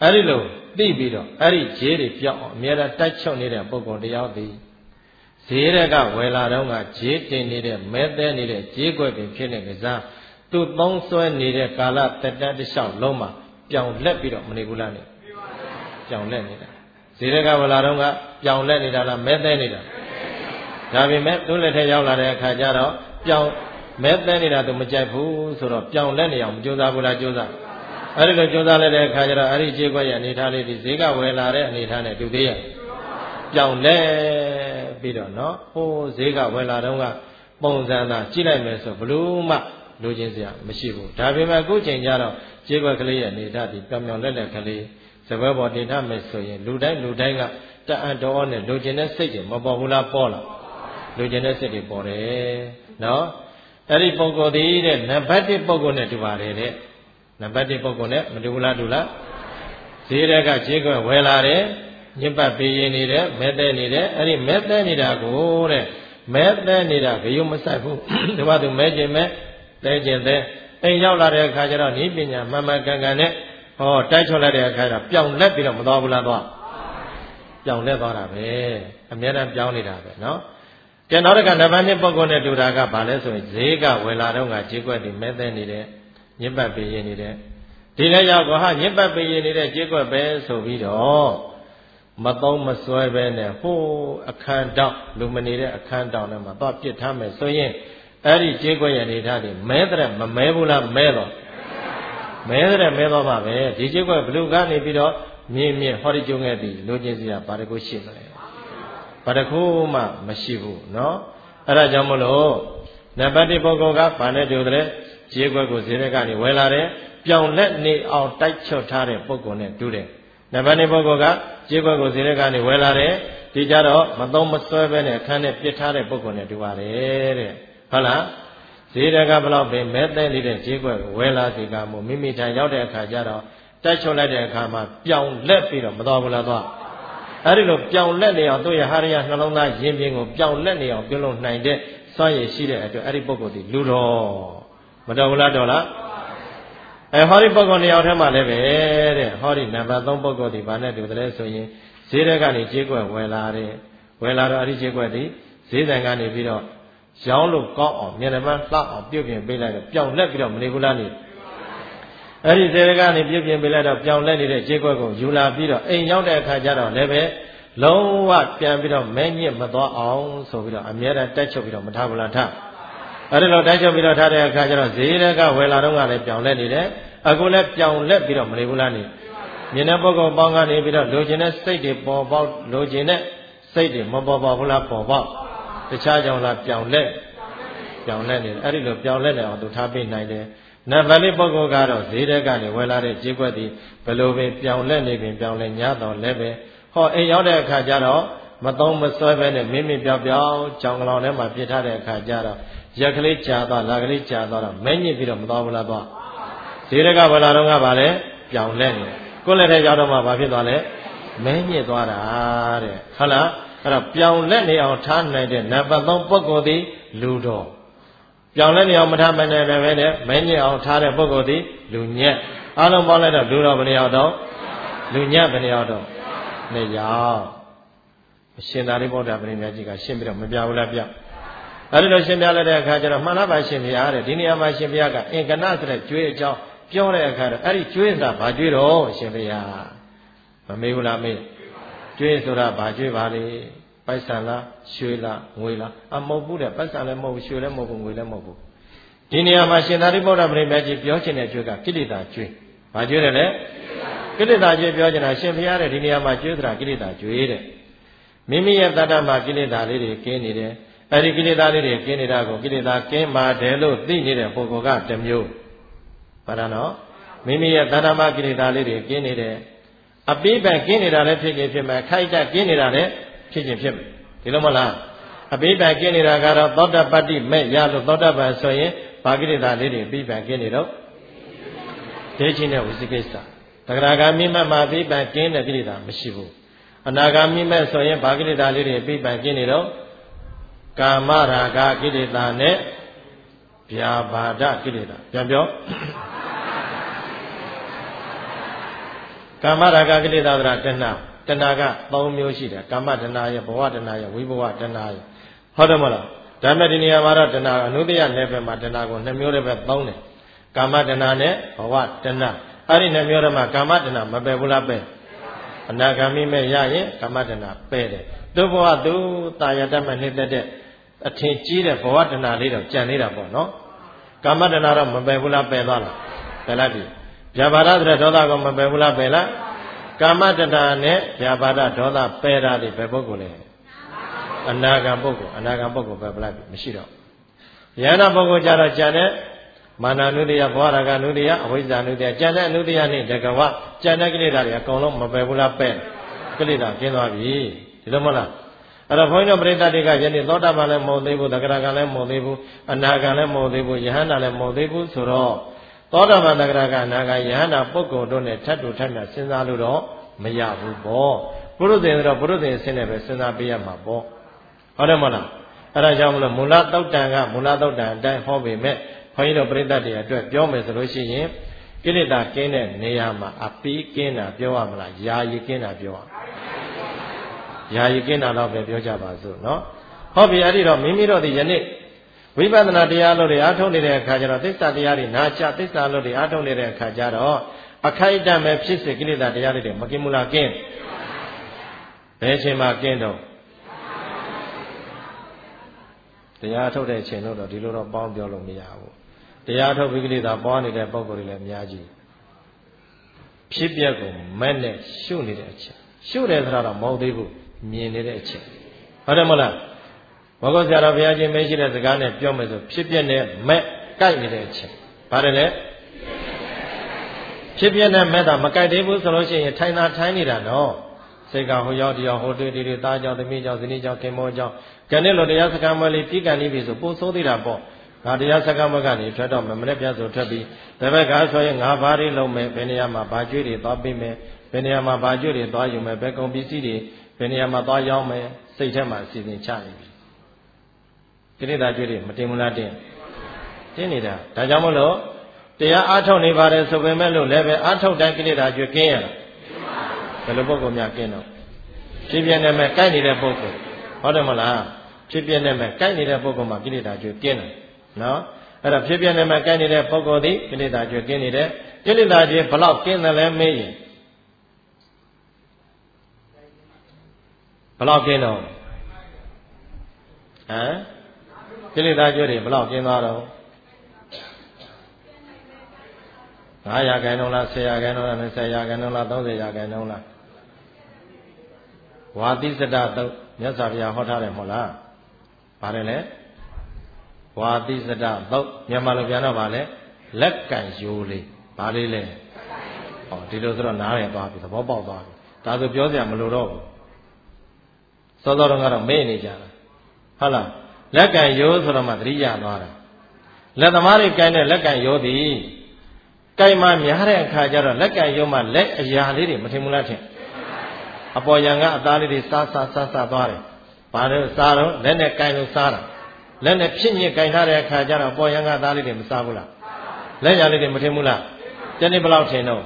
အဲ့ဒီလိုသိပြီးတော့အဲ့ဒီခြေတွေပြောင်းအောင်အများအားတိုက်ချုပ်နေတဲ့ပုဂ္ဂိုလ်တရားသည်ဈေးရကဝယ်လာတော့ကခြေတင်နေတဲ့မဲသဲနေတဲ့ခြေကွက်တွေဖြစ်နေကြစားသူသုံးဆွဲနေတဲ့ကာလတက်တန်းတစ်လျှောက်လုံးမှာပြောင်းလက်ပြီးတော့မနေဘူးလားနေပြောင်းလက်နေတာဈေးရကဝယ်လာတော့ကပြောင်းလက်နေတာလားမဲသဲနေတာဒါပေမဲ့သူ့လက်ထက်ရောက်လာတဲ့အခါကျတော့ပြောင်းမဲသဲနေတာသူမကြိုက်ဘူးဆိုတော့ပြောင်းလက်နေအောင်မကြိုးစားဘူးလားကြိုးစားအဲ့ဒီလိုကြိုးစားလိုက်တဲ့အခါကျတော့အဲ့ဒီခြေခွက်ရဲ့အနေထားလေးဒီဈေးကဝယ်လာတဲ့အနေထားနဲ့တူသေးရဲ့ပြောင်းလဲပြီးတော့နော်ဟိုးဈေးကဝယ်လာတော့ကပုံစံသာကြည့်လိုက်မယ်ဆိုဘလို့မှလိုချင်စရာမရှိဘူးဒါပေမဲ့အခုချိန်ကျတော့ခြေခွက်ကလေးရဲ့အနေထားဒီပြောင်ပြောင်လက်လက်ကလေးစပွဲပေါ်တင်ထားမယ်ဆိုရင်လူတိုင်းလူတိုင်းကတအံ့တော်နဲ့လိုချင်တဲ့စိတ်တွေမပေါ်ဘူးလားပေါ်လားလိုချင်တဲ့စိတ်တွေပေါ်တယ်နော်အဲ့ဒီပုံကိုယ်ဒီတဲ့နံပါတ်တစ်ပုံကိုယ်နဲ့တူပါတယ်တဲ့နံပါတ်တစ်ပုံကိုယ်နဲ့မတူဘူးလားတူလားဈေးတဲ့ကခြေခွက်ဝယ်လာတယ်ညစ်ပတ်ပေးရင်နေတယ်မဲသဲနေတယ်အဲ့ဒီမဲသဲနေတာကိုတဲ့မဲသဲနေတာဂယုမဆိုင်ဘူးဒီမှာသူမဲကျင်မဲသဲကျင်သဲအိမ်ရောက်လာတဲ့အခါကျတော့ဤပညာမှန်မှန်ကန်ကန်နဲ့ဟောတိုက်ချော်လိုက်တဲ့အခါကျတော့ပြောင်းလက်ပြီးတော့မသွားဘူးလားသွားပြောင်းလက်သွားတာပဲအများအားပြောင်းနေတာပဲနော်ကဲနောက်တစ်ခါနံပါတ်နှစ်ပုံကိုယ်နဲ့တူတာကဘာလဲဆိုရင်ဈေးကဝယ်လာတော့ကခြေခွက်ဒီမဲသဲနေတဲ့ညစ်ပတ်ပေးရင်နေတဲ့ဒီလည်းရောက်တော့ဟာညစ်ပတ်ပေးရင်နေတဲ့ခြေခွက်ပဲဆိုပြီးတော့မသုံးမစွဲပဲနဲ့ဟိုးအခန်းတောက်လူမနေတဲ့အခန်းတောက်နဲ့မှသွားပြစ်ထားမယ်ဆိုရင်အဲ့ဒီခြေခွက်ရဲ့အနေထားတွေမဲတဲ့မမဲဘူးလားမဲတော့မဲတဲ့မဲတော့မှပဲဒီခြေခွက်ဘလူကနေပြီးတော့မြင်းမြင့်ဟောဒီကျုံခဲ့သည်လိုချင်စရာဘာတကူရှိမလဲဘာတကူမှမရှိဘူးเนาะအဲ့ဒါကြောင့်မလို့နံပါတ်တစ်ပုဂ္ဂိုလ်ကဘာနဲ့တူတယ်ခြေခွက်ကိုဈေးထဲကနေဝယ်လာတယ်ပြောင်းလက်နေအောင်တိုက်ချွတ်ထားတဲ့ပုဂ္ဂိုလ်နဲ့တူတယ်နံပါတ်နှစ်ပုဂ္ဂိုလ်ကခြေခွက်ကိုဈေးထဲကနေဝယ်လာတယ်ဒီကြတော့မသုံးမစွဲပဲနဲ့အခန်းနဲ့ပြစ်ထားတဲ့ပုဂ္ဂိုလ်နဲ့တူပါတယ်တဲ့ဟုတ်လားဈေးထဲကဘလောက်ပဲမဲသဲနေတဲ့ခြေခွက်ကိုဝယ်လာစီကမို့မိမိထံရောက်တဲ့အခါကျတော့တိုက်ချွတ်လိုက်တဲ့အခါမှာပြောင်းလက်ပြီးတော့မတော်ဘူးလားသွားအဲ့ဒီလိုပြောင်းလက်နေအောင်တို့ရဟရိယနှလုံးသားယဉ်ပြင်းကိုပြောင်းလက်နေအောင်ပြုလုပ်နိုင်တဲ့စွမ်းရည်ရှိတဲ့အတွက်အဲ့ဒီပုဂ္ဂိုလ်ဒီလူတော်မတော်ဘူးလားတော်လားအဲဟောဒီပုဂ္ဂိုလ်နေရာထဲမှာလည်းပဲတဲ့ဟောဒီနံပါတ်သုံးပုဂ္ဂိုလ်ဒီဘာနဲ့တူတယ်ဆိုရင်ဈေးထဲကနေခြေခွက်ဝယ်လာတယ်ဝယ်လာတော့အဲ့ဒီခြေခွက်ဒီဈေးဆိုင်ကနေပြီးတော့ရောင်းလို့ကောင်းအောင်မျက်နှာမှလှအောင်ပြုတ်ပြင်ပေးလိုက်တော့ပြောင်းလက်ပြီးတော့မနေဘူးလားနေအဲ့ဒီဈေးထဲကနေပြုတ်ပြင်ပေးလိုက်တော့ပြောင်းလက်နေတဲ့ခြေခွက်ကိုယူလာပြီးတော့အိမ်ရောက်တဲ့အခါကျတော့လည်းပဲလုံးဝပြန်ပြီးတော့မဲညစ်မသွားအောင်ဆိုပြီးတော့အမြဲတမ်းတက်ချုပ်ပြီးတော့မထားဘူးလားထားအဲ့ဒီလိုတိုက်ချုပ်ပြီးတော့ထားတဲ့အခါကျတော့ဈေးတွေကဝယ်လာတော့ကလည်းပြောင်းလဲနေတယ်အခုလည်းပြောင်းလဲပြီးတော့မနေဘူးလားနေမြင်တဲ့ပုဂ္ဂိုလ်ပေါင်းကနေပြီးတော့လိုချင်တဲ့စိတ်တွေပေါ်ပေါက်လိုချင်တဲ့စိတ်တွေမပေါ်ပေါက်ဘူးလားပေါ်ပေါက်တခြားကြောင့်လားပြောင်းလဲပြောင်းလဲနေတယ်အဲ့ဒီလိုပြောင်းလဲနေအောင်သူထားပေးနိုင်တယ်နံပါတ်လေးပုဂ္ဂိုလ်ကတော့ဈေးတွေကနေဝယ်လာတဲ့ခြေခွက်ဒီဘယ်လိုပဲပြောင်းလဲနေပင်ပြောင်းလဲညတော့လည်းပဲဟောအိမ်ရောက်တဲ့အခါကျတော့မသုံးမစွဲပဲနဲ့မင်းမင်းပြောင်ပြောင်ကြောင်ကလောင်ထဲမှာပြစ်ထားတဲ့အခါကျတော့ရက်ကလေးကြာသွားလာကလေးကြာသွားတော့မဲညစ်ပြီးတော့မသွားဘူးလားသွားဈေးတွေကဘလာတော့ကပါလဲပြောင်လဲနေတယ်ကိုယ်လက်ထဲရောက်တော့မှဘာဖြစ်သွားလဲမဲညစ်သွားတာတဲ့ဟုတ်လားအဲ့တော့ပြောင်လက်နေအောင်ထားနိုင်တဲ့နံပါတ်သုံးပုဂ္ဂိုလ်သည်လူတော်ပြောင်လက်နေအောင်မထားမနိုင်ပဲနဲ့မဲညစ်အောင်ထားတဲ့ပုဂ္ဂိုလ်သည်လူညက်အားလုံးပေါင်းလိုက်တော့လူတော်ဘယ်နှယောက်တော့လူညက်ဘယ်နှယောက်တော့နှစ်ယောက်အရှင်သာရိပုတ္တရာပရိမြတ်ကြီးကရှင်းပြီးတော့မပြဘူးလားပြအဲ့ဒီလိုရှင်းပြလိုက်တဲ့အခါကျတော့မှန်လားပါရှင်ဘုရားတဲ့ဒီနေရာမှာရှင်ဘုရားကအင်္ဂနဆိုတဲ့ကျွေးအကြောင်းပြောတဲ့အခါတော့အဲ့ဒီကျွေးဆိုတာဘာကျွေးတော့ရှင်ဘုရားမမေးဘူးလားမေးကျွေးဆိုတာဘာကျွေးပါလေပိုက်ဆံလားရွှေလားငွေလားအမဟုတ်ဘူးတဲ့ပိုက်ဆံလည်းမဟုတ်ဘူးရွှေလည်းမဟုတ်ဘူးငွေလည်းမဟုတ်ဘူးဒီနေရာမှာရှင်သာရိပုတ္တရာပရိမြတ်ကြီးပြောချင်တဲ့ကျွေးကကိလေသာကျွေးဘာကျွေးတယ်လဲကိလေသာကျွေးပြောချင်တာရှင်ဘုရားတဲ့ဒီနေရာမှာကျွေးဆိုတာကိလေသာကျွေးတဲ့မိမိရဲ့တတ္တမှာကိလေသာလေးတွေကင်းနေတယ်အဲဒီကိလေသာလေးတွေကင်းနေတာကိုကိလေသာကင်းပါတယ်လို့သိနေတဲ့ပုဂ္ဂိုလ်ကတစ်မျိုးပါဒါနော်မိမိရဲ့တဏ္ဍမကိလေသာလေးတွေကင်းနေတယ်အပိပံကင်းနေတာလည်းဖြစ်ခြင်းဖြစ်မယ်ခိုက်တက်ကင်းနေတာလည်းဖြစ်ခြင်းဖြစ်မယ်ဒီလိုမလားအပိပံကင်းနေတာကတော့သောတပတ္တိမဲ့ရလို့သောတပန်ဆိုရင်ဘာကိလေသာလေးတွေအပိပံကင်းနေတော့ဒိဋ္ဌိနဲ့ဝိသိကိစ္စသဂရဂါမိမမှာအပိပံကင်းတဲ့ကိလေသာမရှိဘူးအနာဂါမိမဲ့ဆိုရင်ဘာကိလေသာလေးတွေအပိပံကင်းနေတော့ကာမရာဂကိလေသာနဲ့ဗျာပါဒကိလေသာပြန်ပြောကာမရာဂကိလေသာဆိုတာတဏှာတဏှာကသုံးမျိုးရှိတယ်ကာမတဏှာရဲ့ဘဝတဏှာရဲ့ဝိဘဝတဏှာရဲ့ဟုတ်တယ်မလားဒါမဲ့ဒီနေရာမှာတော့တဏှာအနုတ္တယနယ်ပယ်မှာတဏှာကိုနှစ်မျိုးလည်းပဲသုံးတယ်ကာမတဏှာနဲ့ဘဝတဏှာအဲ့ဒီနှစ်မျိုးတည်းမှာကာမတဏှာမပယ်ဘူးလားပယ်အနာဂါမိမဲ့ရရင်ကာမတဏှာပယ်တယ်သူ့ဘဝသူတာယတမဲ့နှိမ့်တဲ့အထင်ကြီးတဲ့ဘဝတဏှာလေးတော့ကြံနေတာပေါ့နော်ကာမတဏှာတော့မပယ်ဘူးလားပယ်သွားလားပယ်လိုက်ပြီဗျာပါဒဆိုတဲ့ဒေါသကိုမပယ်ဘူးလားပယ်လားကာမတဏှာနဲ့ဗျာပါဒဒေါသပယ်တာဒီဘယ်ပုဂ္ဂိုလ်လဲအနာဂံပုဂ္ဂိုလ်အနာဂံပုဂ္ဂိုလ်ပယ်ပလိုက်ပြီမရှိတော့ယန္တာပုဂ္ဂိုလ်ကြတော့ကြံတဲ့မာနနုတ္တယဘောရကနုတ္တယအဝိဇ္ဇာနုတ္တယကြံတဲ့အနုတ္တယနဲ့တကဝကြံတဲ့ကိလေသာတွေအကုန်လုံးမပယ်ဘူးလားပယ်ကိလေသာကျင်းသွားပြီဒီလိုမဟုတ်လားအဲ့တော့ဘုန်းကြီးတို့ပရိသတ်တွေကယနေ့သောတာပန်လည်းမဟုတ်သေးဘူးသက္ကရာကလည်းမဟုတ်သေးဘူးအနာဂံလည်းမဟုတ်သေးဘူးယဟန္တာလည်းမဟုတ်သေးဘူးဆိုတော့သောတာပန်သက္ကရာကအနာဂံယဟန္တာပုဂ္ဂိုလ်တို့နဲ့ထပ်တူထပ်မြတ်စဉ်းစားလို့တော့မရဘူးပေါ့ပုရုဇဉ်ဆိုတော့ပုရုဇဉ်အစဉ်နဲ့ပဲစဉ်းစားပေးရမှာပေါ့ဟုတ်တယ်မဟုတ်လားအဲ့ဒါကြောင့်မလို့မူလသုတ်တန်ကမူလသုတ်တန်အတိုင်းဟောပေမဲ့ဘုန်းကြီးတို့ပရိသတ်တွေအတွက်ပြောမယ်ဆိုလို့ရှိရင်ကိလေသာကင်းတဲ့နေရာမှာအပီးကင်းတာပြောရမလားယာယီကင်းတာပြောရယာယီကင်းတာတော့ပဲပြောကြပါစို့နော်ဟုတ်ပြီအဲ့ဒီတော့မိမိတို့ဒီယနေ့ဝိပဿနာတရားလို့တွေအားထုတ်နေတဲ့အခါကျတော့သစ္စာတရားတွေနာချသစ္စာလို့တွေအားထုတ်နေတဲ့အခါကျတော့အခိုက်အတန့်ပဲဖြစ်စေကိလေသာတရားတွေမကင်းဘူးလားကင်းဘယ်အချိန်မှာကင်းတော့တရားထုတ်တဲ့အချိန်လို့တော့ဒီလိုတော့ပေါင်းပြောလို့မရဘူးတရားထုတ်ပြီးကိလေသာပွားနေတဲ့ပုံကိုယ်တွေလည်းအများကြီးဖြစ်ပျက်ကိုမဲ့နဲ့ရှုနေတဲ့အချိန်ရှုတယ်ဆိုတာတော့မဟုတ်သေးဘူးမြင်နေတဲ့အချိန်ဟုတ်တယ်မဟုတ်လားဘုရားဆရာတော်ဘုရားရှင်မရှိတဲ့စကားနဲ့ပြောမယ်ဆိုဖြစ်ပျက်နဲ့မဲ့ကိုက်နေတဲ့အချိန်ဘာတယ်လဲဖြစ်ပျက်နဲ့မဲ့တာမကိုက်သေးဘူးဆိုလို့ရှိရင်ထိုင်တာထိုင်နေတာနော်စိတ်ကဟိုရောက်ဒီရောက်ဟိုတွေ့ဒီတွေသားကြောင့်သမီးကြောင့်ဇနီးကြောင့်ခင်မောကြောင့်ကနေ့လိုတရားစကားမလေးပြီးကန်နေပြီဆိုပို့ဆိုးသေးတာပေါ့ငါတရားစကားမကနေထွက်တော့မနေ့ပြဆိုထွက်ပြီးတပည့်ကားဆိုရင်ငါဘာတွေလုံးမယ်ဘယ်နေရာမှာဘာကျွေးတွေသွားပေးမယ်ဘယ်နေရာမှာဘာကျွေးတွေသွားယူမယ်ဘယ်ကုန်ပစ္စည်းတွေဘယ်နေရာမှာသွားရောက်မယ်စိတ်ထဲမှာအစီအစဉ်ချနေပြီကိလေသာကျွေးတွေမတင်ဘူးလားတင်တင်နေတာဒါကြောင့်မလို့တရားအားထုတ်နေပါတယ်ဆိုပေမဲ့လို့လည်းပဲအားထုတ်တိုင်းကိလေသာကျွေးကင်းရလားဘယ်လိုပုဂ္ဂိုလ်များကင်းတော့ဖြစ်ပြနေမဲ့ကိုက်နေတဲ့ပုဂ္ဂိုလ်ဟုတ်တယ်မလားဖြစ်ပြနေမဲ့ကိုက်နေတဲ့ပုဂ္ဂိုလ်မှာကိလေသာကျွေးကင်းတယ်နော်အဲ့တော့ဖြစ်ပြနေမဲ့ကိုက်နေတဲ့ပုဂ္ဂိုလ်သည်ကိလေသာကျွေးကင်းနေတယ်ကိလေသာကျွေးဘလောက်ကင်းတယ်လဲမေးရင်ဘလောက်ကင်းတော့ဟမ်ကိလေသာကျွေးတွေဘလောက်ကင်းသွားတော့ငါးရာခိုင်နှုန်းလားဆယ်ရာခိုင်နှုန်းလားနှစ်ဆယ်ရာခိုင်နှုန်းလားသုံးဆယ်ရာခိုင်နှုန်းလားဝါတိစတသုတ်မြတ်စွာဘုရားဟောထားတယ်မဟုတ်လားဗါတယ်လေဝါတိစတသုတ်မြန်မာလိုပြန်တော့ဗါလဲလက်ကံယိုးလေးဗါလေးလဲဟောဒီလိုဆိုတော့နားရသွားပြီသဘောပေါက်သွားပြီဒါဆိုပြောစရာမလိုတော့ဘူးစောစောတော့ကတော့မေ့နေကြတာဟုတ်လားလက်ကံယိုးဆိုတော့မှသတိရသွားတာလက်သမားတွေကိုင်းတဲ့လက်ကံယိုးသည်ကိုင်မှများတဲ့အခါကျတော့လက်ကံယုံမှလက်အရာလေးတွေမထင်ဘူးလားထင်အပေါ်ယံကအသားလေးတွေစားစားစားစားသွားတယ်ဘာလို့စားတော့လက်နဲ့ကိုင်လို့စားတာလက်နဲ့ဖြစ်ညစ်ကိုင်ထားတဲ့အခါကျတော့အပေါ်ယံကအသားလေးတွေမစားဘူးလားလက်ရလေးတွေမထင်ဘူးလားတနေ့ဘယ်လောက်ထင်တော့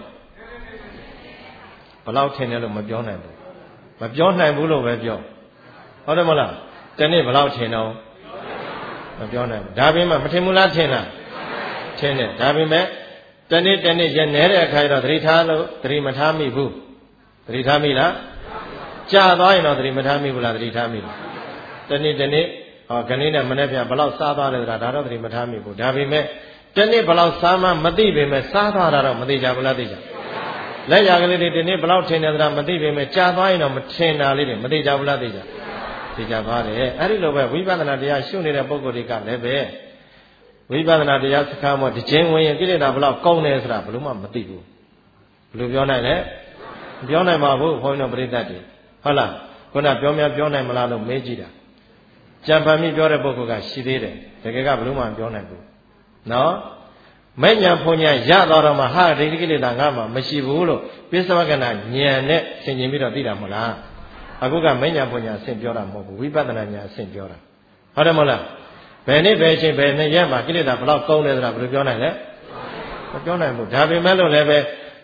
ဘယ်လောက်ထင်တယ်လို့မပြောနိုင်ဘူးမပြောနိုင်ဘူးလို့ပဲပြောဟုတ်တယ်မလားတနေ့ဘယ်လောက်ထင်တော့မပြောနိုင်ဘူးဒါပေမဲ့မထင်ဘူးလားထင်လားထင်တယ်ဒါပေမဲ့တနေ့တနေ့ရနေတဲ့အခါကျတော့သတိထားလို့သတိမထားမိဘူးသတိထားမိလားကြာသွားရင်တော့သတိမထားမိဘူးလားသတိထားမိလားတနေ့တနေ့ဟောခဏနဲ့မနေ့ပြန်ဘယ်လောက်စားသွားလဲဆိုတာဒါတော့သတိမထားမိဘူးဒါပေမဲ့တနေ့ဘယ်လောက်စားမှမသိပေမဲ့စားသွားတာတော့မသိကြဘူးလားသိကြလက်ရကလေးတွေဒီနေ့ဘယ်လောက်ထင်တယ်ဆိုတာမသိပေမဲ့ကြာသွားရင်တော့မထင်တာလေးတွေမသိကြဘူးလားသိကြသိကြပါတယ်အဲ့ဒီလိုပဲဝိပဿနာတရားရှုနေတဲ့ပုဂ္ဂိုလ်တွေကလည်းပဲဝိပဿနာတရားစခန်းမှာတစ်ချိန်ဝင်ရင်ကိလေသာဘလောက်ကောင်းတယ်ဆိုတာဘယ်လို့မှမသိဘူးဘယ်လိုပြောနိုင်လဲမပြောနိုင်ပါဘူးဘုန်းကြီးတို့ပရိသတ်တွေဟုတ်လားခုနပြောများပြောနိုင်မလားလို့မေးကြည့်တာကြံဖန်ပြီးပြောတဲ့ပုဂ္ဂိုလ်ကရှိသေးတယ်တကယ်ကဘယ်လို့မှမပြောနိုင်ဘူးနော်မဲ့ညာဖုန်ညာရတော့တော့မှဟာဒီကိလေသာငါမှမရှိဘူးလို့ပိဿဝကနာဉာဏ်နဲ့ဆင်ခြင်ပြီးတော့သိတာမဟုတ်လားအခုကမဲ့ညာဖုန်ညာအဆင့်ပြောတာမဟုတ်ဘူးဝိပဿနာဉာဏ်အဆင့်ပြောတာဟုတ်တယ်မဟုတ်လားဘယ်နေ့ဘယ်အချိန်ဘယ်နှစ်ရက်မှာကိလေသာဘလောက်ကောင်းလဲဆိုတာဘယ်လိုပြောနိုင်လဲမပြောနိုင်ဘူးဒါပေမဲ့လို့လည်းပဲ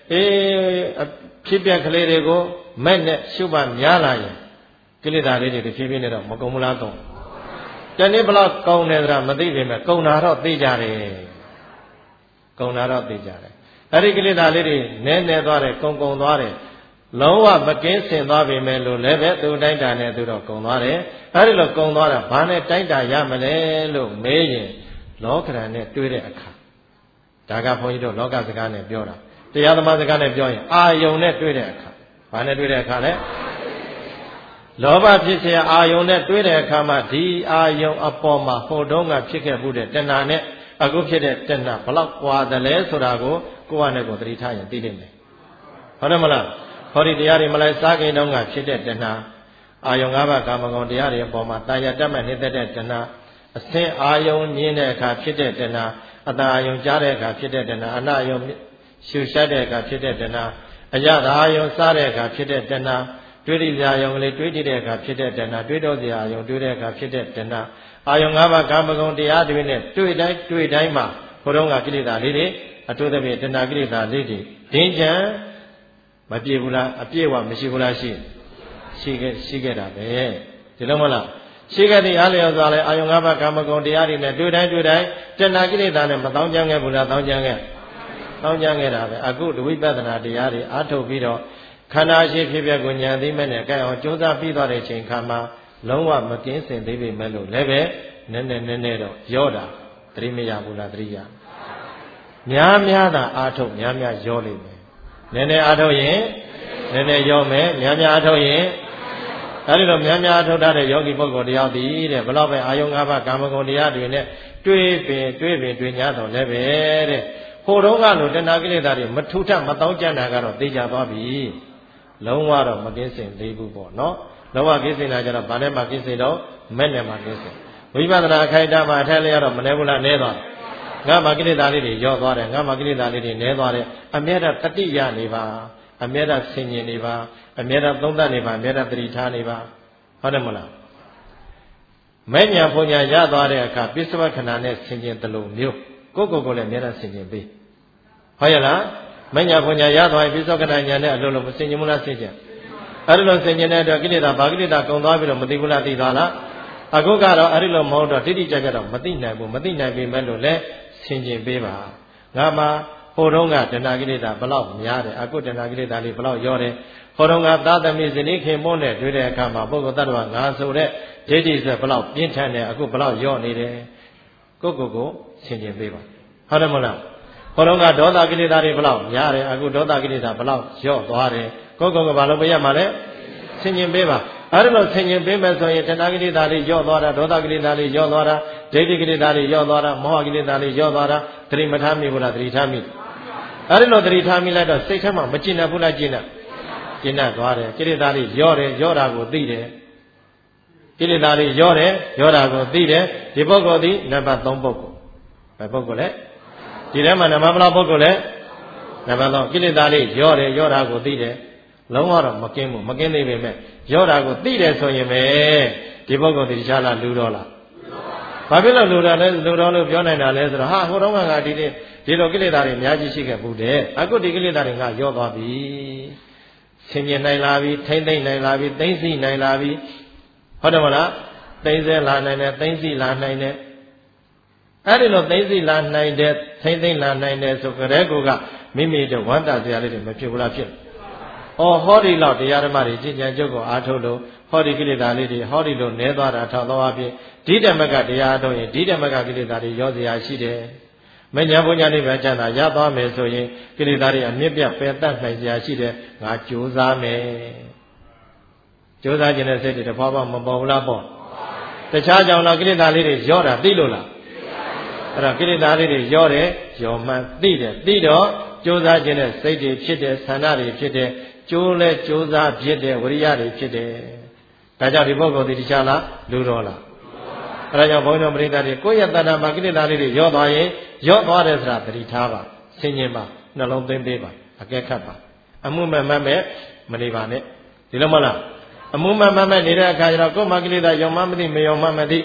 အေးဖြစ်ပြကလေးတွေကိုမဲ့နဲ့ရှုပ်ပါများလာရင်ကိလေသာလေးတွေဖြည်းဖြည်းနဲ့တော့မကုန်ဘူးလားကုန်တနေ့ဘလောက်ကောင်းတယ်ဆိုတာမသိပေမဲ့ကုန်တာတော့သိကြတယ်ကုန်တာတော့သိကြတယ်အဲ့ဒီကိလေသာလေးတွေနည်းနည်းသွားတယ်ကုန်ကုန်သွားတယ်လုံးဝမကင်းစင်သွားပေမဲ့လို့လည်းပဲသူတိုက်တာနဲ့သူတော့ကုန်သွားတယ်အဲ့ဒီလိုကုန်သွားတာဘာနဲ့တိုက်တာရမလဲလို့မေးရင်လောကရန်နဲ့တွေ့တဲ့အခါဒါကဘုန်းကြီးတို့လောကစကားနဲ့ပြောတာတရားသမားစကားနဲ့ပြောရင်အာယုံနဲ့တွေ့တဲ့အခါဘာနဲ့တွေ့တဲ့အခါလဲလောဘဖြစ်เสียအာယုံနဲ့တွေ့တဲ့အခါမှာဒီအာယုံအပေါ်မှာဟိုတုန်းကဖြစ်ခဲ့မှုတဲ့တဏှာနဲ့အခုဖြစ်တဲ့တဏှာဘလောက်ကွာတယ်လဲဆိုတာကိုကိုယ့်အနေနဲ့ကိုသတိထားရင်သိနိုင်တယ်ဟုတ်တယ်မလားဟောဒီတရားတွေမလိုက်စားခင်တုန်းကဖြစ်တဲ့တဏှာအာယုံ၅ပါးကာမဂုဏ်တရားတွေအပေါ်မှာတာယာတက်မဲ့နေတဲ့တဏှာအစင်းအာယုံမြင်တဲ့အခါဖြစ်တဲ့တဏှာအတ္တအာယုံကြားတဲ့အခါဖြစ်တဲ့တဏှာအနအာယုံရှုရှက်တဲ့အခါဖြစ်တဲ့တဏှာအယတအာယုံစားတဲ့အခါဖြစ်တဲ့တဏှာတွေးတိစရာယုံလေးတွေးကြည့်တဲ့အခါဖြစ်တဲ့တဏှာတွေးတော့စရာယုံတွေးတဲ့အခါဖြစ်တဲ့တဏှာအာယုံ၅ပါးကာမဂုဏ်တရားတွေနဲ့တွေ့တိုင်းတွေ့တိုင်းမှာဘုရုံးကကိလေသာလေးတွေအထူးသဖြင့်တဏှာကိလေသာလေးတွေဒင်းကြံမပြေဘူးလားအပြည့်ဝမရှိဘူးလားရှိရှိခဲ့ရှိခဲ့တာပဲဒီလိုမလားရှိခဲ့တဲ့အားလျော်စွာလဲအာယုံ၅ပါးကာမဂုဏ်တရားတွေနဲ့တွေ့တိုင်းတွေ့တိုင်းတဏှာကိလေသာနဲ့မတောင်းကြခဲ့ဘူးလားတောင်းကြခဲ့တောင်းကြခဲ့တာပဲအခုဒဝိပဿနာတရားတွေအားထုတ်ပြီးတော့ခန္ဓာရှိဖြစ်ပြကိုဉာဏ်သိမဲ့နဲ့ကြိုက်အောင်ကြိုးစားပြီးသွားတဲ့ချိန်ခါမှာလုံးဝမကင်းစင်သေးပေမဲ့လို့လည်းပဲနည်းနည်းနည်းနည်းတော့ရောတာသတိမရဘူးလားသတိရများများသာအားထုတ်များများရောလိမ့်မယ်နည်းနည်းအားထုတ်ရင်နည်းနည်းရောမယ်များများအားထုတ်ရင်အဲဒီလိုများများအားထုတ်တဲ့ယောဂီပုဂ္ဂိုလ်တယောက်တည်းတဲ့ဘလောက်ပဲအာယုံ၅ပါးကာမဂုဏ်တရားတွေနဲ့တွေးပင်တွေးပင်တွေးညာတော့လည်းပဲတဲ့ဟိုတုန်းကလိုတဏှာကိလေသာတွေမထူထမတောင်းကြတာကတော့သိကြသွားပြီလုံးဝတော့မကင်းစင်သေးဘူးပေါ့နော်လုံးဝကင်းစင်တာကြတော့ဗာနဲ့မှကင်းစင်တော့မဲ့နဲ့မှကင်းစင်ဝိပဿနာအခိုက်အတန့်မှာအထက်လျက်တော့မနေဘူးလားနဲသွားငါမှကိလေသာလေးတွေရော့သွားတယ်ငါမှကိလေသာလေးတွေနဲသွားတယ်အမြဲတမ်းတတိယနေပါအမြဲတမ်းဆင်ញင်နေပါအမြဲတမ်းသုံးသပ်နေပါအမြဲတမ်းသတိထားနေပါဟုတ်တယ်မလားမဲ့ညာဘုံညာရသွားတဲ့အခါပစ္စဝခဏနဲ့ဆင်ញင်တလို့မျိုးကိုယ့်ကိုယ်ကိုလည်းအမြဲတမ်းဆင်ញင်ပေးဟုတ်ရဲ့လားမညာဘုံညာရသွားရင်ပစ္စောကနာညာနဲ့အလုံးလုံးမစင်ကြဘူးလားစင်ကြအဲ့ဒီလိုစင်ကြတဲ့အတွက်ကိလေသာဘာကိလေသာကုန်သွားပြီးတော့မသိဘူးလားသိသွားလားအခုကတော့အဲ့ဒီလိုမဟုတ်တော့တိတိကျကျတော့မသိနိုင်ဘူးမသိနိုင်ပေမဲ့လို့လည်းဆင်ကြပေးပါငါမှဟိုတုန်းကတဏှာကိလေသာဘလောက်များတယ်အခုတဏှာကိလေသာလေးဘလောက်ရောတယ်ဟိုတုန်းကသာသမီဇနီးခင်မွန်းနဲ့တွေ့တဲ့အခါမှာပုဂ္ဂိုလ်တ attva ငါဆိုတဲ့ဒိဋ္ဌိဆိုဘလောက်ပြင်းထန်တယ်အခုဘလောက်ရောနေတယ်ကိုကိုကိုဆင်ကြပေးပါဟုတ်တယ်မလားဟောတော့ကဒေါသကိလေသာတွေဘလောက်များတယ်အခုဒေါသကိလေသာဘလောက်ရော့သွားတယ်ကိုယ့်ကိုယ်ကဘာလို့ပြရမှာလဲဆင်ញင်ပေးပါအဲ့ဒါလို့ဆင်ញင်ပေးမယ်ဆိုရင်တဏှာကိလေသာတွေရော့သွားတာဒေါသကိလေသာတွေရော့သွားတာဒိဋ္ဌိကိလေသာတွေရော့သွားတာမောဟကိလေသာတွေရော့သွားတာသတိမထားမိဘူးလားသတိထားမိအဲ့ဒါလို့သတိထားမိလိုက်တော့စိတ်ထဲမှာမကျင်납ဘူးလားကျင်납ကျင်납သွားတယ်ကိလေသာတွေရော့တယ်ရော့တာကိုသိတယ်ကိလေသာတွေရော့တယ်ရော့တာကိုသိတယ်ဒီပုဂ္ဂိုလ်ဒီနံပါတ်၃ပုဂ္ဂိုလ်ဘယ်ပုဂ္ဂိုလ်လဲဒီထဲမှာနံပါတ်ဘယ်လောက်ပုဂ္ဂိုလ်လဲနံပါတ်၃ကိလေသာလေးရော့တယ်ရော့တာကိုသိတယ်လုံးဝတော့မကင်းဘူးမကင်းသေးပေမဲ့ရော့တာကိုသိတယ်ဆိုရင်ပဲဒီပုဂ္ဂိုလ်ဒီတခြားလားလူတော့လားဘာဖြစ်လို့လူတော်လဲလူတော်လို့ပြောနိုင်တာလဲဆိုတော့ဟာဟိုတုန်းကငါဒီဒီဒီလိုကိလေသာတွေအများကြီးရှိခဲ့ဘူးတဲ့အခုဒီကိလေသာတွေငါရော့သွားပြီဆင်ញင်နိုင်လာပြီထိမ့်သိမ့်နိုင်လာပြီသိမ့်စီနိုင်လာပြီဟုတ်တယ်မလားသိမ့်စဲလာနိုင်တယ်သိမ့်စီလာနိုင်တယ်အဲ့ဒီလိုသိသိလာနိုင်တဲ့ထိမ့်သိမ့်လာနိုင်တဲ့ဆိုကြတဲ့ကိုကမိမိတို့ဝမ်းတာစရာလေးတွေမဖြစ်ဘူးလားဖြစ်။အော်ဟောဒီလောက်တရားဓမ္မတွေကြင်ကြံကြုတ်ကိုအားထုတ်လို့ဟောဒီကိလေသာလေးတွေဟောဒီလိုနဲသွားတာထောက်သောအဖြစ်ဒီဓမ္မကတရားထုတ်ရင်ဒီဓမ္မကကိလေသာတွေရောစရာရှိတယ်။မညာဘုညာနိဗ္ဗာန်ချမ်းသာရသွားမယ်ဆိုရင်ကိလေသာတွေအမြင့်ပြတ်ပယ်တတ်နိုင်စရာရှိတယ်။ငါကြိုးစားမယ်။ကြိုးစားခြင်းတဲ့စိတ်တွေတစ်ဖွာဖွာမပေါ်ဘူးလားပေါ့။တခြားကြောင့်တော့ကိလေသာလေးတွေရောတာသိလို့လား။အဲ့တော့ကိလေသာလေးတွေရောတယ်ရောမှန်သိတယ်သိတော့ကြိုးစားခြင်းနဲ့စိတ်တွေဖြစ်တယ်ဆန္ဒတွေဖြစ်တယ်ကြိုးလဲကြိုးစားဖြစ်တယ်ဝိရိယတွေဖြစ်တယ်ဒါကြောင့်ဒီပုဂ္ဂိုလ်ဒီတခြားလားလူတော်လားအဲ့ဒါကြောင့်ဘုန်းတော်ပရိသတ်တွေကိုယ့်ရဲ့တဏ္ဍာမှာကိလေသာလေးတွေရောသွားရင်ရောသွားတယ်ဆိုတာသတိထားပါဆင်ញင်ပါနှလုံးသွင်းပေးပါအကဲခတ်ပါအမှုမဲ့မမဲ့မနေပါနဲ့ဒီလိုမလားအမှုမဲ့မမဲ့နေတဲ့အခါကျတော့ကိုယ်မှာကိလေသာရောမှမသိမရောမှမသိ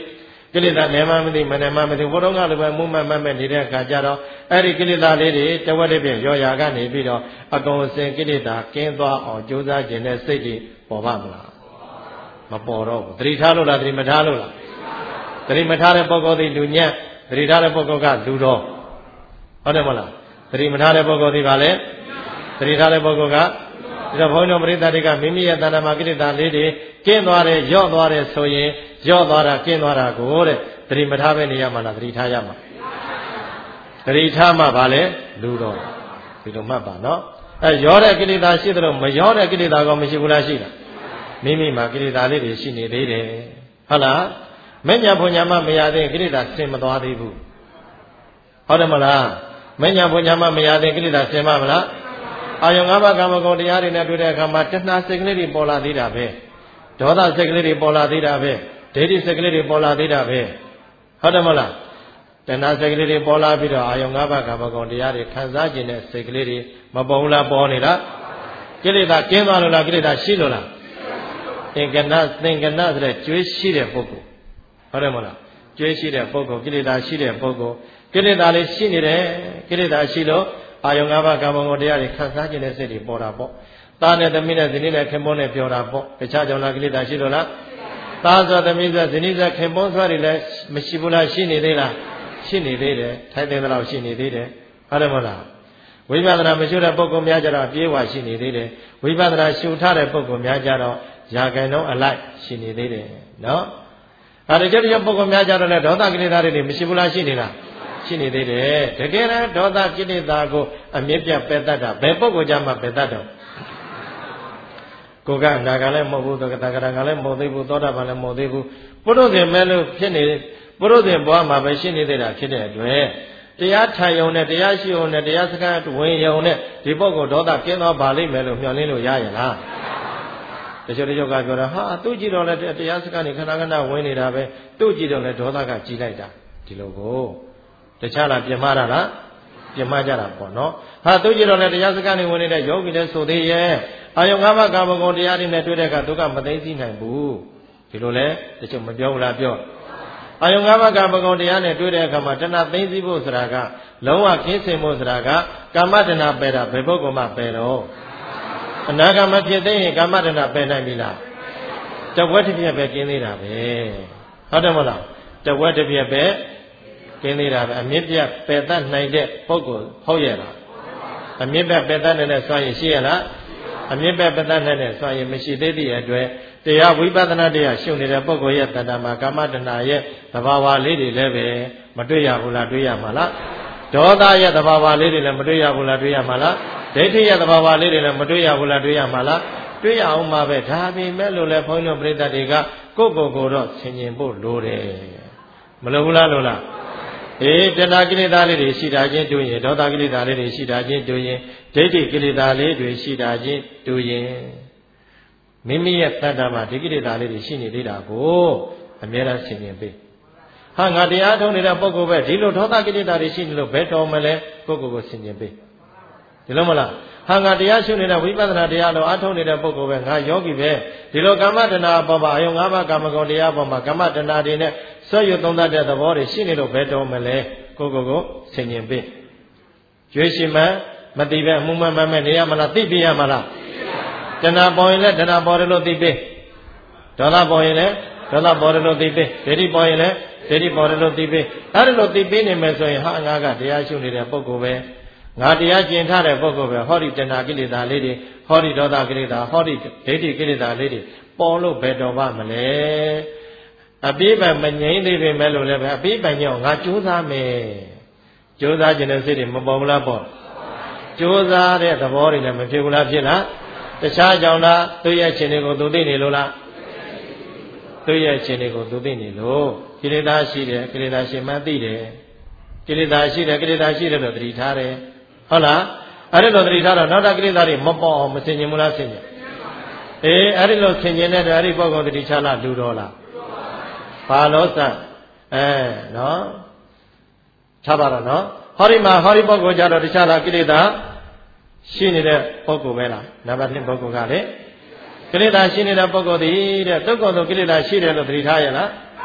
ကိလေသာနေမှမသိမနေမှမသိဘုရုံးကလည်းပဲမုမမမဲ့နေတဲ့အခါကျတော့အဲ့ဒီကိလေသာလေးတွေတဝက်တစ်ပြည့်ရောရာကနေပြီးတော့အကုန်အစင်ကိလေသာကင်းသွားအောင်ကြိုးစားခြင်းနဲ့စိတ်တွေပေါ်ပါမလားမပေါ်တော့ဘူးသတိထားလို့လားသတိမထားလို့လားသတိမထားတဲ့ပုဂ္ဂိုလ်သည်လူညံ့သတိထားတဲ့ပုဂ္ဂိုလ်ကလူတော်ဟုတ်တယ်မလားသတိမထားတဲ့ပုဂ္ဂိုလ်သည်ကလည်းသတိထားတဲ့ပုဂ္ဂိုလ်ကဒီတော့ဘုန်းတော်ပရိသတ်တွေကမိမိရဲ့တဏ္ဍာမှာကိလေသာလေးတွေကင်းသွားတယ်ရော့သွားတယ်ဆိုရင်ရော့သွားတာကင်းသွားတာကိုတဲ့သတိမထားပဲနေရမှာလားသတိထားရမှာသတိထားမှဗာလဲလူတော်ဒီလိုမှတ်ပါနော်အဲရောတဲ့ကိလေသာရှိတယ်လို့မရောတဲ့ကိလေသာကောမရှိဘူးလားရှိတာမိမိမှာကိလေသာလေးတွေရှိနေသေးတယ်ဟုတ်လားမညာဘုံညာမမရသေးကိလေသာဆင်မသွားသေးဘူးဟုတ်တယ်မလားမညာဘုံညာမမရသေးကိလေသာဆင်မမလားအာယုံ၅ပါးကာမဂုဏ်တရားတွေနဲ့တွေ့တဲ့အခါမှာတဏှာစိတ်ကလေးတွေပေါ်လာသေးတာပဲဒေါသစိတ်ကလေးတွေပေါ်လာသေးတာပဲဒိဋ္ဌိစိတ်ကလေးတွေပေါ်လာသေးတာပဲဟုတ်တယ်မလားတဏှာစိတ်ကလေးတွေပေါ်လာပြီးတော့အာယုံ၅ပါးကာမဂုဏ်တရားတွေခံစားခြင်းနဲ့စိတ်ကလေးတွေမပေါ်ဘူးလားပေါ်နေလားကိလေသာကင်းသွားလို့လားကိလေသာရှိလို့လားသင်္ကနသင်္ကနဆိုတဲ့ကျွေးရှိတဲ့ပုဂ္ဂိုလ်ဟုတ်တယ်မလားကျွေးရှိတဲ့ပုဂ္ဂိုလ်ကိလေသာရှိတဲ့ပုဂ္ဂိုလ်ကိလေသာလေးရှိနေတယ်ကိလေသာရှိလို့အာယုံ၅ပါးကာမဂုဏ်တရားတွေခံစားခြင်းနဲ့စိတ်တွေပေါ်တာပေါ့သားနဲ့သမီးနဲ့ဇနီးနဲ့ခင်ပွန်းနဲ့ပြောတာပေါ့တခြားကြောင့်လားကိလေသာရှိလို့လားသားဆိုသမီးဆိုဇနီးဆိုခင်ပွန်းဆိုတွေလည်းမရှိဘူးလားရှိနေသေးလားရှိနေသေးတယ်ထိုက်တဲ့လောက်ရှိနေသေးတယ်ဟုတ်တယ်မဟုတ်လားဝိပဿနာမရှိတဲ့ပုဂ္ဂိုလ်များကြတော့ပြေးဝရှိနေသေးတယ်ဝိပဿနာရှုထားတဲ့ပုဂ္ဂိုလ်များကြတော့ရာဂန်လုံးအလိုက်ရှိနေသေးတယ်နော်အဲဒီကျတဲ့ပုဂ္ဂိုလ်များကြတော့လည်းဒေါသကိလေသာတွေမရှိဘူးလားရှိနေလားရှိနေသေးတယ်တကယ်တော့ဒေါသကိလေသာကိုအမြင့်ပြတ်ပယ်တတ်တာဘယ်ပုဂ္ဂိုလ်ကြမှာပယ်တတ်တော့ကိုကအနာကလည်းမဟုတ်ဘူးသက္ကတာကရကလည်းမဟုတ်သေးဘူးသောတာပန်လည်းမဟုတ်သေးဘူးပုရုဇဉ်မဲ့လို့ဖြစ်နေပုရုဇဉ်ဘဝမှာပဲရှိနေသေးတာဖြစ်တဲ့အတွက်တရားထိုင်ုံနဲ့တရားရှိုံနဲ့တရားစကားဝင်ယုံနဲ့ဒီပုဂ္ဂိုလ်ဒေါသကင်းသွားပါလိမ့်မယ်လို့မျှော်လင့်လို့ရရလားတချို့တချို့ကပြောတာဟာသူ့ကြည့်တော့လည်းတရားစကားနေခဏခဏဝင်နေတာပဲသူ့ကြည့်တော့လည်းဒေါသကကြီးလိုက်တာဒီလိုကိုတခြားလားပြမတာလားပြမကြတာပေါ့နော်ဟာသူကြည့်တော့လည်းတရားစကားနေဝင်နေတဲ့ယောဂီလည်းဆိုသေးရဲ့အာယုံ၅ပါးကာမဂုဏ်တရားတွေနဲ့တွေ့တဲ့အခါဒုက္ခမသိသိနိုင်ဘူးဒီလိုလဲတချို့မပြောဘူးလားပြောအာယုံ၅ပါးကာမဂုဏ်တရားနဲ့တွေ့တဲ့အခါမှာတဏှာသိသိဖို့ဆိုတာကလုံးဝကင်းစင်ဖို့ဆိုတာကကာမတဏှာပယ်တာဘယ်ပုဂ္ဂိုလ်မှပယ်တော့အနာဂတ်မဖြစ်သေးရင်ကာမတဏှာပယ်နိုင်ပြီလားတဝက်တစ်ပြက်ပဲကင်းသေးတာပဲဟုတ်တယ်မဟုတ်လားတဝက်တစ်ပြက်ပဲကင်းသေးတာပဲအမြင့်ပြတ်ပယ်တတ်နိုင်တဲ့ပုဂ္ဂိုလ်ဟုတ်ရဲ့လားအမြင့်ပြတ်ပယ်တတ်နိုင်တဲ့စွမ်းရည်ရှိရဲ့လားအမြင့်ပြတ်ပယ်တတ်နိုင်တဲ့စွမ်းရည်မရှိသေးတဲ့အတွက်တရားဝိပဿနာတရားရှုနေတဲ့ပုဂ္ဂိုလ်ရဲ့တဏ္ဍာမှာကာမတဏှာရဲ့သဘာဝလေးတွေလည်းပဲမတွေ့ရဘူးလားတွေ့ရမှာလားဒေါသရဲ့သဘာဝလေးတွေလည်းမတွေ့ရဘူးလားတွေ့ရမှာလားဒိဋ္ဌိရဲ့သဘာဝလေးတွေလည်းမတွေ့ရဘူးလားတွေ့ရမှာလားတွေ့ရအောင်ပါပဲဒါပေမဲ့လို့လည်းဘုန်းကြီးတို့ပြိဿတွေကကိုယ့်ကိုယ်ကိုတော့ဆင်ញင်ဖို့လိုတယ်မလိုဘူးလားလို့လားအေးတဏှာကိလေသာလေးတွေရှိတာချင်းတွေ့ရင်ဒေါသကိလေသာလေးတွေရှိတာချင်းတွေ့ရင်ဒိဋ္ဌိကိလေသာလေးတွေရှိတာချင်းတွေ့ရင်မိမိရဲ့တဏ္ဍာမှာဒီကိလေသာလေးတွေရှိနေသေးတာကိုအမြဲတမ်းဆင်ញင်ပေးဟာငါတရားထုံးနေတဲ့ပုဂ္ဂိုလ်ပဲဒီလိုဒေါသကိလေသာတွေရှိနေလို့ဘယ်တော်မလဲကိုယ့်ကိုယ်ကိုဆင်ញင်ပေးဒီလိုမလားဟာငါတရားရှုနေတဲ့ဝိပဿနာတရားလို့အားထုတ်နေတဲ့ပုဂ္ဂိုလ်ပဲငါယောဂီပဲဒီလိုကာမတဏှာအပေါ်မှာအယုံ၅ပါးကာမဂုဏ်တရားအပေါ်မှာကာမတဏှာတွေနဲ့ဆွဲရွသုံးတတ်တဲ့သဘောတွေရှိနေလို့ဘယ်တော်မလဲကိုယ့်ကိုယ်ကိုဆင်ញင်ပေးကျွေးရှိမှမသိပဲအမှုမှန်မှန်နေရမလားသိပြရမလားတဏှာပေါ်ရင်လည်းတဏှာပေါ်တယ်လို့သိပေးဒေါသပေါ်ရင်လည်းဒေါသပေါ်တယ်လို့သိပေးဒိဋ္ဌိပေါ်ရင်လည်းဒိဋ္ဌိပေါ်တယ်လို့သိပေးအဲ့ဒါလို့သိပေးနေမယ်ဆိုရင်ဟာငါကတရားရှုနေတဲ့ပုဂ္ဂိုလ်ပဲငါတရားကျင့်ထားတဲ့ပုဂ္ဂိုလ်ပဲဟောဒီတဏှာကိလေသာလေးတွေဟောဒီဒေါသကိလေသာဟောဒီဒိဋ္ဌိကိလေသာလေးတွေပေါ်လို့ဘယ်တော်ပါမလဲအပိပံမငြိမ့်သေးပေမဲ့လို့လည်းပဲအပိပံကြောင့်ငါကြိုးစားမယ်ကြိုးစားခြင်းနဲ့စိတ်တွေမပေါ်ဘူးလားပေါ့ကြိုးစားတဲ့သဘောတွေလည်းမဖြစ်ဘူးလားဖြစ်လားတခြားကြောင့်လားသူ့ရဲ့ခြင်းတွေကိုသူသိနေလို့လားသူ့ရဲ့ခြင်းတွေကိုသူသိနေလို့ကိလေသာရှိတယ်ကိလေသာရှင်မှသိတယ်ကိလေသာရှိတယ်ကိလေသာရှိတယ်လို့သတိထားတယ်ဟုတ်လားအဲ့ဒီလိုသတိထားတော့နောက်တာကိလေသာတွေမပေါ်အောင်မဆင်ခြင်ဘူးလားဆင်ခြင်အေးအဲ့ဒီလိုဆင်ခြင်တဲ့အဲ့ဒီပုဂ္ဂိုလ်သတိချလားလူတော်လားဘာလို့စအဲနော်ထားပါတော့နော်ဟောဒီမှာဟောဒီပုဂ္ဂိုလ်ကြတော့တခြားလားကိလေသာရှိနေတဲ့ပုဂ္ဂိုလ်ပဲလားနံပါတ်နှစ်ပုဂ္ဂိုလ်ကလေကိလေသာရှိနေတဲ့ပုဂ္ဂိုလ်ဒီတဲ့တုတ်ကောသောကိလေသာရှိတယ်လို့သတိထားရလား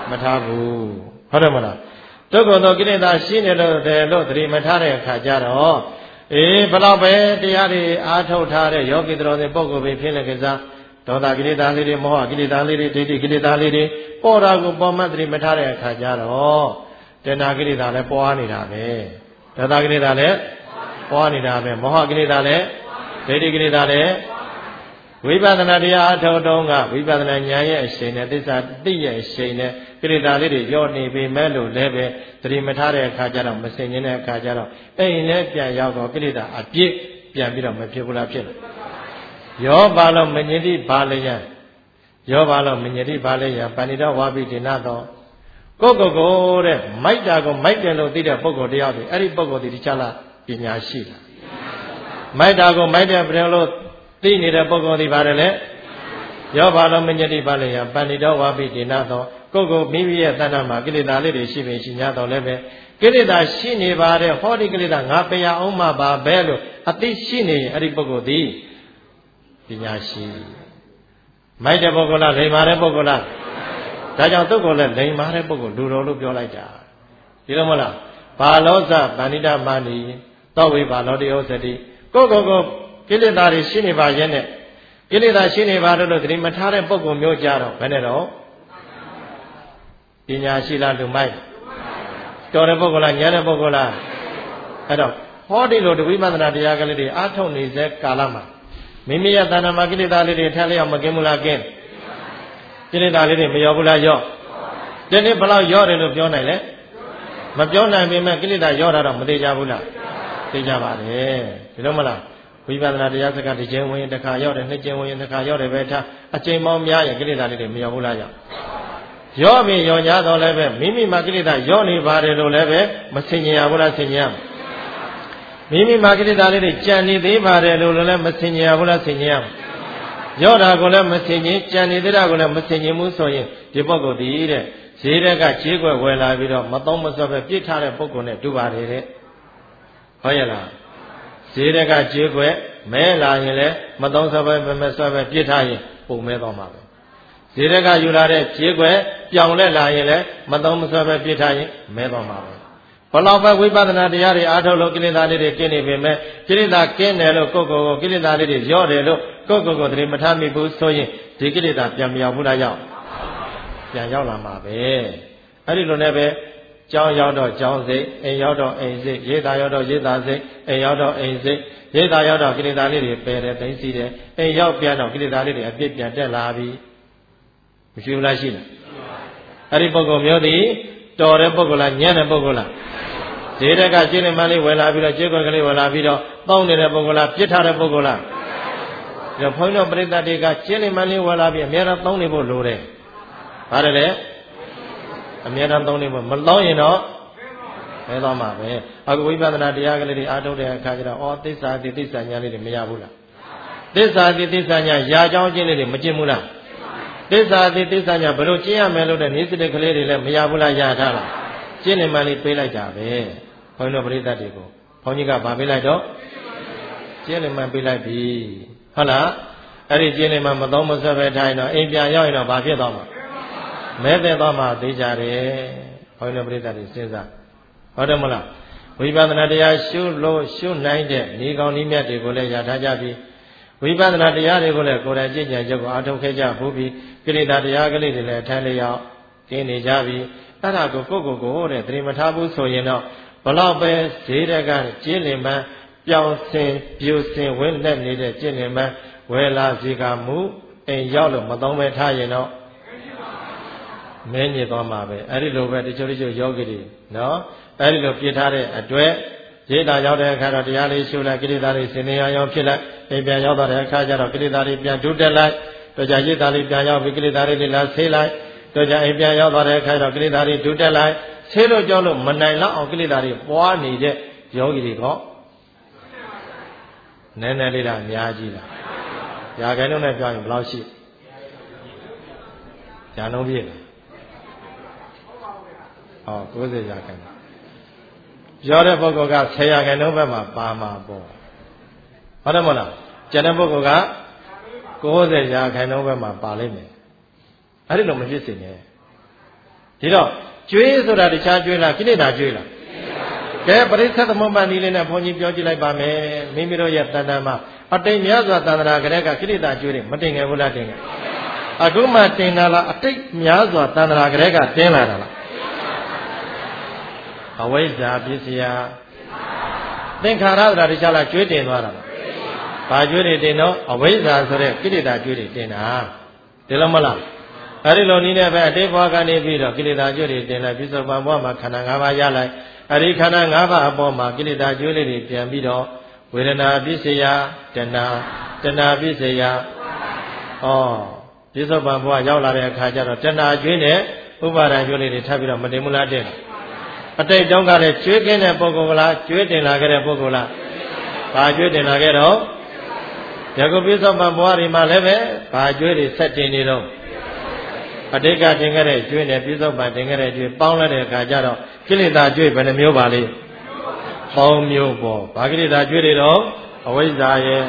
မထားဘူးဟုတ်တယ်မလားတုတ်ကုန်သောကိလေသာရှိနေလို့တယ်လို့သတိမထားတဲ့အခါကျတော့အေးဘလောက်ပဲတရားတွေအားထုတ်ထားတဲ့ယောဂီတော်တွေပုဂ္ဂိုလ်ပဲဖြစ်နေကြစားဒေါသကိလေသာလေးတွေမောဟကိလေသာလေးတွေဒိဋ္ဌိကိလေသာလေးတွေပေါ်တာကိုပေါ်မှသတိမထားတဲ့အခါကျတော့တဏှာကိလေသာလည်းပွားနေတာပဲဒေါသကိလေသာလည်းပွားနေတာပဲမောဟကိလေသာလည်းဒိဋ္ဌိကိလေသာလည်းဝိပဿနာတရားအထောက်တုံးကဝိပဿနာဉာဏ်ရဲ့အရှိန်နဲ့သစ္စာသိရဲ့အရှိန်နဲ့ကိလေသာလေးတွေရော့နေပေမဲ့လို့လည်းပဲသတိမထားတဲ့အခါကျတော့မစင်ញတဲ့အခါကျတော့အိမ်နဲ့ပြန်ရောက်တော့ကိလေသာအပြစ်ပြန်ပြီးတော့မဖြစ်ဘူးလားဖြစ်လို့ရောပါလို့မညတိဘာလျံရောပါလို့မညတိဘာလျံပဏိတဝါပိဒေနသောကိုကိုကိုတဲ့မိုက်တာကိုမိုက်တယ်လို့သိတဲ့ပုဂ္ဂိုလ်တရားတွေအဲ့ဒီပုဂ္ဂိုလ်ဒီတခြားလားပညာရှိလားမိုက်တာကိုမိုက်တယ်ပြန်လို့သိနေတဲ့ပုဂ္ဂိုလ်ဒီပါတယ်လေရောပါလို့မညတိဘာလျံပဏိတဝါပိဒေနသောကိုကိုမိမိရဲ့တဏ္ဍာမှာကိလေသာလေးတွေရှိပေရှိ냐တော့လည်းပဲကိလေသာရှိနေပါတယ်ဟောဒီကိလေသာငါပယ်ရအောင်မှာပါပဲလို့အသိရှိနေရင်အဲ့ဒီပုဂ္ဂိုလ်ဒီပညာရှိမိုက်တဲ့ပုဂ္ဂိုလ်လားလိမ္မာတဲ့ပုဂ္ဂိုလ်လားဒါကြောင့်တုတ်ကိုလည်းလိမ္မာတဲ့ပုဂ္ဂိုလ်လူတော်လို့ပြောလိုက်တာဒီလိုမလားဘာလောဇဗန္ဓိတမာနီသောဝိဘာလောတိဩစတိကိုကိုကိုကိလေသာတွေရှိနေပါရဲ့နဲ့ကိလေသာရှိနေပါတော့လို့သတိမထားတဲ့ပုဂ္ဂိုလ်မျိုးကြတော့ဘယ်နဲ့တော့ပညာရှိလားလူမိုက်တော်တဲ့ပုဂ္ဂိုလ်လားဉာဏ်တဲ့ပုဂ္ဂိုလ်လားအဲ့တော့ဟောဒီလိုဝိပဿနာတရားကလေးတွေအားထုတ်နေတဲ့ကာလမှာမိမိရဲ့တဏ္ဍာမှာကိလေသာလေးတွေထက်လျောက်မကင်းဘူးလားကင်းကိလေသာလေးတွေမရောဘူးလားရောဒီနေ့ဘလောက်ရောတယ်လို့ပြောနိုင်လဲမပြောနိုင်ပေမဲ့ကိလေသာရောတာတော့မသေးကြဘူးလားသိကြပါတယ်ဒီလိုမလားဝိပဿနာတရားစကားတစ်ချိန်ဝင်တစ်ခါရောက်တယ်နှစ်ချိန်ဝင်တစ်ခါရောက်တယ်ပဲထားအချိန်ပေါင်းများရင်ကိလေသာလေးတွေမရောဘူးလားရောရောပြီရော냐တော့လည်းပဲမိမိမှာကိလေသာရောနေပါတယ်လို့လည်းပဲမဆင်ញင်ရဘူးလားဆင်ញင်ရမိမိမှာကိလေသာလေးတွေကြံနေသေးပါတယ်လို့လည်းမဆင်ញင်ရဘူးလားဆင်ញင်ရရောတာကိုလည်းမဆင်ញင်ကြံနေသေးတာကိုလည်းမဆင်ញင်ဘူးဆိုရင်ဒီပုဂ္ဂိုလ်ဒီတဲ့ဈေးတဲ့ကခြေွက်ဝယ်လာပြီးတော့မသုံးမဆွဲပဲပြစ်ထားတဲ့ပုဂ္ဂိုလ်နဲ့တူပါတယ်တဲ့ဟုတ်ရဲ့လားဈေးတဲ့ကခြေွက်မဲလာရင်လည်းမသုံးဆွဲပဲမဆွဲပဲပြစ်ထားရင်ပုံမဲတော့မှာပဲဈေးတဲ့ကယူလာတဲ့ခြေွက်ပြောင်းလဲလာရင်လည်းမသုံးမဆွဲပဲပြစ်ထားရင်မဲတော့မှာပဲဘလောက်ပဲဝိပဿနာတရားတွေအားထုတ်လို့ကိလေသာလေးတွေကင်းနေပေမဲ့ကိလေသာကင်းတယ်လို့ကိုယ့်ကိုယ်ကိုကိလေသာလေးတွေရော့တယ်လို့ကိုယ့်ကိုယ်ကိုသတိမထားမိဘူးဆိုရင်ဒီကိလေသာပြန်မရောက်ဘူးလားရောက်ပြန်ရောက်လာမှာပဲအဲ့ဒီလိုနဲ့ပဲကြောင်းရောက်တော့ကြောင်းစိတ်အိမ်ရောက်တော့အိမ်စိတ်ရေးတာရောက်တော့ရေးတာစိတ်အိမ်ရောက်တော့အိမ်စိတ်ရေးတာရောက်တော့ကိလေသာလေးတွေပယ်တယ်သိသိတယ်အိမ်ရောက်ပြန်တော့ကိလေသာလေးတွေအပြစ်ပြန်တက်လာပြီမရှိဘူးလားရှိလားအဲ့ဒီပုဂ္ဂိုလ်မျိုးသည်တော်တဲ့ပုဂ္ဂိုလ်လားညံ့တဲ့ပုဂ္ဂိုလ်လားဈေးတဲ့ကကျင်းနေမှလေးဝယ်လာပြီးတော့ကျင်းခွက်ကလေးဝယ်လာပြီးတော့တောင်းနေတဲ့ပုဂ္ဂိုလ်လားပြစ်ထားတဲ့ပုဂ္ဂိုလ်လားဒါဘုန်းကြီးတို့ပရိသတ်တွေကကျင်းနေမှလေးဝယ်လာပြီးအများအားတောင်းနေဖို့လိုတယ်။ဘာလဲလဲအများအားတောင်းနေဖို့မတောင်းရင်တော့ဘယ်တော့မှပဲအခုဝိပဿနာတရားကလေးတွေအားထုတ်တဲ့အခါကျတော့အော်သစ္စာတိသစ္စာညာလေးတွေမရဘူးလားသစ္စာတိသစ္စာညာရာကြောင်းကျင်းလေးတွေမကျင့်ဘူးလားသစ္စာတိသစ္စာညာဘယ်လိုကျင့်ရမယ်လို့တဲ့နေစစ်တဲ့ကလေးတွေလည်းမရဘူးလားရထားလားကျင့်နေမှလေးပေးလိုက်တာပဲဘုန်းကြီးတို့ပရိသတ်တွေကိုဘုန်းကြီးကဗာပေးလိုက်တော့ကျင့်နေမှပေးလိုက်ပြီဟုတ်လားအဲ့ဒီကျင့်နေမှမသုံးမဆွဲပဲထားရင်တော့အိမ်ပြန်ရောက်ရင်တော့ဘာဖြစ်သွားမှာမဲတဲ့သွားမှာသိကြတယ်ဘုန်းကြီးတို့ပရိသတ်တွေစဉ်းစားဟုတ်တယ်မလားဝိပဿနာတရားရှုလို့ရှုနိုင်တဲ့ဤကောင်းဤမြတ်တွေကိုလည်းရထားကြပြီဝိပဿနာတရားတွေကိုလည်းကိုယ်တိုင်ကြည်ကြံကြကိုအားထုတ်ခဲ့ကြဘူးပြီးကိလေသာတရားကလေးတွေလည်းအထမ်းလျောက်ကျင်းနေကြပြီအဲ့ဒါကိုကိုယ့်ကိုယ်ကိုတဲ့သတိမထားဘူးဆိုရင်တော့ဘလောက်ပဲဈေးတဲ့ကကျင်းနေမှပြောင်းစင်ပြူစင်ဝင်းလက်နေတဲ့ကျင်းနေမှဝယ်လာစီကမူအိမ်ရောက်လို့မသုံးပဲထားရင်တော့မင်းညစ်သွားမှာပဲအဲ့ဒီလိုပဲတချို့တချို့ယောဂီတွေနော်အဲ့ဒီလိုပြစ်ထားတဲ့အတွက်ရိတ်တာရောက်တဲ့အခါတော့တရားလေးရှုလိုက်ကိလေသာတွေစင်နေအောင်ဖြစ်လိုက်အိမ်ပြန်ရောက်တော့တဲ့အခါကျတော့ကိလေသာတွေပြန်ဒုတက်လိုက်တော့ကြရိတ်တာလေးပြန်ရောက်ပြီးကိလေသာတွေလာဆေးလိုက်တော့ကြအိမ်ပြန်ရောက်တဲ့အခါတော့ကိလေသာတွေဒုတက်လိုက်ဆေးလို့ကြောက်လို့မနိုင်လောက်အောင်ကိလေသာတွေပွားနေတဲ့ယောဂီတွေကနည်းနည်းလေးလားအများကြီးလားရာခိုင်နှုန်းနဲ့ပြောရင်ဘယ်လောက်ရှိညာနှုန်းပြည့်လားဟော၉၀ရာခိုင်နှုန်းပြောတဲ့ပုဂ္ဂိုလ်ကဆယ်ရာခိုင်နှုန်းဘက်မှာပါမှာပေါ့ဟုတ်တယ်မဟုတ်လားကျန်တဲ့ပုဂ္ဂိုလ်က၉၀ရာခိုင်နှုန်းဘက်မှာပါလိမ့်မယ်အဲ့ဒီလိုမဖြစ်စေနဲ့ဒီတော့ကျွေးဆိုတာတခြားကျွေးလားကိလေသာကျွေးလားကဲပရိစ္ဆေသမုပ္ပါဒ်နည်းလေးနဲ့ဘုန်းကြီးပြောကြည့်လိုက်ပါမယ်မိမိတို့ရဲ့တဏ္ဍာမှာအတိတ်များစွာသန္တရာကလေးကကိလေသာကျွေးတယ်မတင်ငယ်ဘူးလားတင်ငယ်အခုမှတင်လာလားအတိတ်များစွာသန္တရာကလေးကတင်းလာတာလားအဝိဇ္ဇာပစ္စယသင်္ခါရဆိုတာတခြားလားကျွေးတင်သွားတာလားဘာကျွေးတွေတင်တော့အဝိဇ္ဇာဆိုတဲ့ကိလေသာကျွေးတွေတင်တာဒီလိုမလားအဲ့ဒီလိုနည်းနဲ့ပဲအတိတ်ဘဝကနေပြီးတော့ကိလေသာကျွေးတွေတင်လိုက်ပြစ္ဆုတ်ပံဘဝမှာခန္ဓာ၅ပါးရလိုက်အဲ့ဒီခန္ဓာ၅ပါးအပေါ်မှာကိလေသာကျွေးလေးတွေပြန်ပြီးတော့ဝေဒနာပစ္စယတဏှာတဏှာပစ္စယဩပြစ္ဆုတ်ပံဘဝရောက်လာတဲ့အခါကျတော့တဏှာကျွေးနဲ့ဥပါဒံကျွေးလေးတွေထပ်ပြီးတော့မတင်ဘူးလားတင်အတိတ်တုန်းကလည်းကျွေးကင်းတဲ့ပုဂ္ဂိုလ်ကလားကျွေးတင်လာခဲ့တဲ့ပုဂ္ဂိုလ်လားဘာကျွေးတင်လာခဲ့တော့ယခုပြစ္ဆုတ်ပံဘဝဒီမှာလည်းပဲဘာကျွေးတွေဆက်တင်နေတော့အတိတ်ကတင်ခဲ့တဲ့ကျွေးနဲ့ပြစ္ဆုတ်ပံတင်ခဲ့တဲ့ကျွေးပေါင်းလိုက်တဲ့အခါကျတော့ကိလေသာကျွေးဘယ်နှမျိုးပါလိမ့်ပေါင်းမျိုးပေါ့ဘာကိလေသာကျွေးတွေတော့အဝိဇ္ဇာရဲ့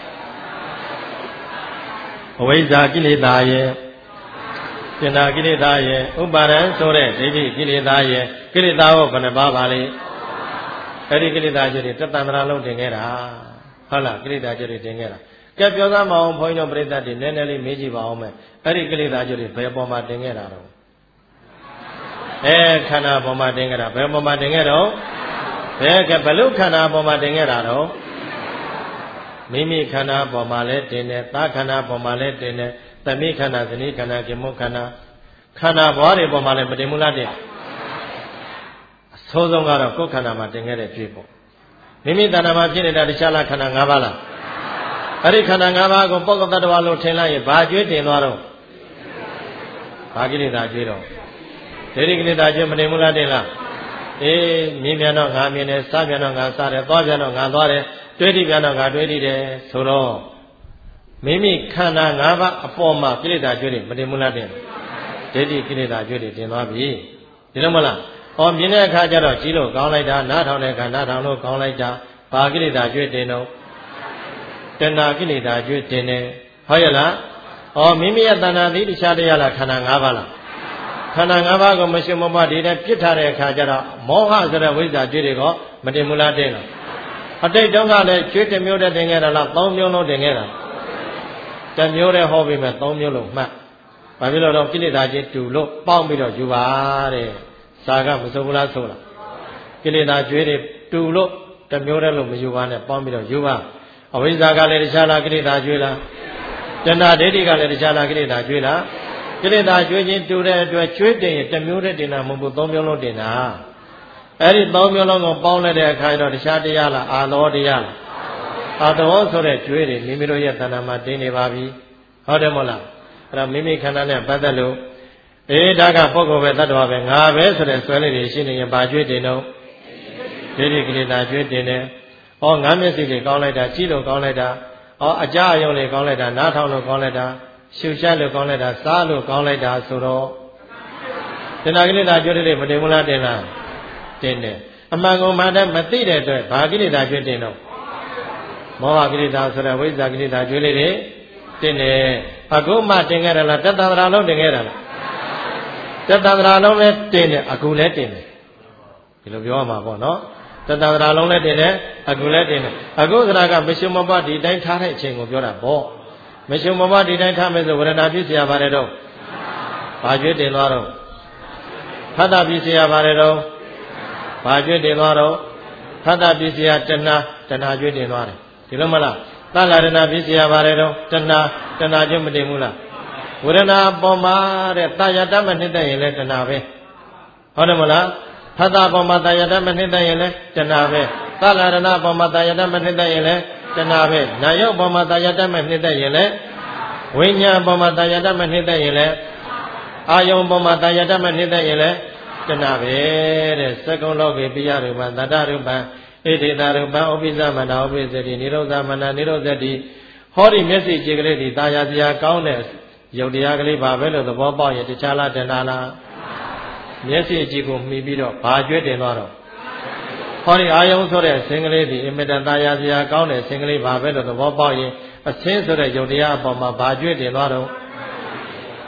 အဝိဇ္ဇာကိလေသာရဲ့သင်္နာကိလေသာရဲ့ဥပါဒံဆိုတဲ့ဒိဋ္ဌိကိလေသာရဲ့ကိလေသာဟောဘယ်နှပါပါလိမ့်အဲ့ဒီကိလေသာကျွေးတွေတတ္တန္တရာလုံးတင်ခဲ့တာဟုတ်လားကိလေသာကျွေးတွေတင်ခဲ့တာကဲပြောသားမအောင်ဘုန်းကြီးတို့ပြိဿတ်တွေနည်းနည်းလေးမေးကြည့်ပါအောင်မယ်အဲ့ဒီကိလေသာကျွေးတွေဘယ်ပေါ်မှာတင်ခဲ့တာတော့အဲခန္ဓာပေါ်မှာတင်ခဲ့တာဘယ်ပေါ်မှာတင်ခဲ့တော့ဘယ်ကဘလို့ခန္ဓာပေါ်မှာတင်ခဲ့တာတော့မိမိခန္ဓာပေါ်မှာလည်းတင်တယ်သာခန္ဓာပေါ်မှာလည်းတင်တယ်သမိခန္ဓာဇနီးခန္ဓာကိမုခန္ဓာခန္ဓာဘွားတွေပေါ်မှာလည်းမတင်ဘူးလားတင်အဆိုးဆုံးကတော့ကိုယ်ခန္ဓာမှာတင်ခဲ့တဲ့ကြွေးပေါ့မိမိတဏ္ဍာမှာဖြစ်နေတာတခြားလားခန္ဓာ၅ပါးလားအဲ့ဒီခန္ဓာ၅ပါးကိုပုဂ္ဂတ္တဝါလို့ထင်လိုက်ရင်ဘာကြွေးတင်သွားတော့ဘာကိလေသာကြွေးတော့ဒိဋ္ဌိကိလေသာကြွေးမတင်ဘူးလားတင်လားအေးမြင်ပြန်တော့ငါမြင်တယ်စားပြန်တော့ငါစားတယ်သွားပြန်တော့ငါသွားတယ်တွေးတိပြန်တော့ငါတွေးတိတယ်ဆိုတော့မိမိခန္ဓာ၅ပါးအပေါ်မှာကိလေသာကြွေးတွေမတင်ဘူးလားတင်ဒိဋ္ဌိကိလေသာကြွေးတွေတင်သွားပြီဒီလိုမလားဟောမြင်တဲ့အခါကျတော့ကြီးလို့ကောင်းလိုက်တာနားထောင်တဲ့အခါနားထောင်လို့ကောင်းလိုက်တာဘာကိလေသာကြွေးတင်တော့တဏှာကိလေသာကြွေးတင်တယ်ဟုတ်ရဲ့လားဟောမိမိရဲ့တဏှာသည်တခြားတရားလားခန္ဓာ၅ပါးလားခန္ဓာ၅ပါးကိုမရှိမမဒီတဲ့ပြစ်ထားတဲ့အခါကျတော့မောဟဆိုတဲ့ဝိဇ္ဇာကြွေးတွေကမတင်ဘူးလားတင်လားအတိတ်တုန်းကလည်းကြွေးတစ်မျိုးတည်းတင်ခဲ့တာလားသုံးမျိုးလုံးတင်ခဲ့တာတစ်မျိုးတည်းဟောပြီးမှသုံးမျိုးလုံးမှတ်ဘာဖြစ်လို့တော့ကိလေသာချင်းတူလို့ပေါင်းပြီးတော့ယူပါတဲ့စာကမဆိုဘူးလားဆိုလားကိလေသာကြွေးတွေတူလို့တစ်မျိုးတည်းလို့မယူပါနဲ့ပေါင်းပြီးတော့ယူပါအဝိဇ္ဇာကလည်းတခြားလားကိလေသာကြွေးလားတဏှာဒိဋ္ဌိကလည်းတခြားလားကိလေသာကြွေးလားကိလေသာကြွေးခြင်းတူတဲ့အတွက်ကြွေးတင်ရင်တစ်မျိုးတည်းတင်တာမဟုတ်ဘူးသုံးမျိုးလုံးတင်တာအဲ့ဒီသုံးမျိုးလုံးကိုပေါင်းလိုက်တဲ့အခါကျတော့တခြားတရားလားအာလောတရားလားအာတောဆိုတဲ့ကြွေးတွေမိမိတို့ရဲ့တဏ္ဍာမှာတင်နေပါပြီဟုတ်တယ်မဟုတ်လားအဲ့တော့မိမိခန္ဓာနဲ့ပတ်သက်လို့အေးဒါကပုဂ္ဂိုလ်ပဲတ attva ပဲငါပဲဆိုတဲ့ဆွဲလေးတွေရှိနေရင်ဘာကြွေးတင်တော့ဒိဋ္ဌိကိလေသာကြွေးတင်တယ်ဩငါမျက်စိတွေကောင်းလိုက်တာကြည့်လို့ကောင်းလိုက်တာဩအကြအယုံတွေကောင်းလိုက်တာနားထောင်လို့ကောင်းလိုက်တာရှုရှားလို့ကောင်းလိုက်တာစားလို့ကောင်းလိုက်တာဆိုတော့တဏှာကိလေသာကြွေးတွေမတင်ဘူးလားတင်လားတင်တယ်အမှန်ကုန်မှန်တယ်မသိတဲ့အတွက်ဘာကိလေသာကြွေးတင်တော့မောဟကိလေသာဆိုတဲ့ဝိဇ္ဇာကိလေသာကြွေးလေးတွေတင်တယ်အခုမှတင်ခဲ့တယ်လားတတ္တန္တရာလုံးတင်ခဲ့တာလားတတ္တန္တရာလုံးလည်းတင်တယ်အခုလည်းတင်တယ်ဒီလိုပြောရမှာပေါ့နော်တတ္တန္တရာလုံးလည်းတင်တယ်အခုလည်းတင်တယ်အခုသရကမရှိမဘဒီတိုင်းထားတဲ့အချိန်ကိုပြောတာပေါ့မရှိမဘဒီတိုင်းထားမယ်ဆိုဝရဏပြည့်စရာပါတယ်တော့ဘာကြွေးတင်သွားတော့ဖတ်တာပြည့်စရာပါတယ်တော့ဘာကြွေးတင်သွားတော့ဖတ်တာပြည့်စရာတဏှာတဏှာကြွေးတင်သွားတယ်ဒီလိုမလားသလရဏပြည့်စရာပါတယ်တော့တဏှာတဏှာကြွေးမတင်ဘူးလားဝရဏပေါ်မှာတဲ့တာယတမနှစ်သက်ရင်လည်းတဏှာပဲဟုတ်တယ်မလားဖတ်တာပေါ်မှာတာယတမနှစ်သက်ရင်လည်းတဏှာပဲသလရဏပေါ်မှာတာယတမနှစ်သက်ရင်လည်းတဏှာပဲနာယုတ်ပေါ်မှာတာယတမနှစ်သက်ရင်လည်းဝိညာဉ်ပေါ်မှာတာယတမနှစ်သက်ရင်လည်းအာယုံပေါ်မှာတာယတမနှစ်သက်ရင်လည်းတဏှာပဲတဲ့သက္ကုံလောကေပိယရူပံတတ္တရူပံဣတိတာရူပံဥပိစ္ဆမနာဥပိစ္ဆတိနိရောဓမနာနိရောဓတိဟောဒီမျက်စိကြည်ကလေးဒီတာယာစရာကောင်းတဲ့ယုတ်တရားကလေးပါပဲလို့သဘောပေါက်ရင်တခြားလားတဏှာလားမျက်စိကြည်ကိုမှီပြီးတော့ဘာကြွေးတင်သွားတော့ဟောဒီအာယုံဆိုတဲ့ဆင်းကလေးဒီအမြဲတမ်းတာယာစရာကောင်းတဲ့ဆင်းကလေးပါပဲလို့သဘောပေါက်ရင်အဆင်းဆိုတဲ့ယုတ်တရားအပေါ်မှာဘာကြွေးတင်သွားတော့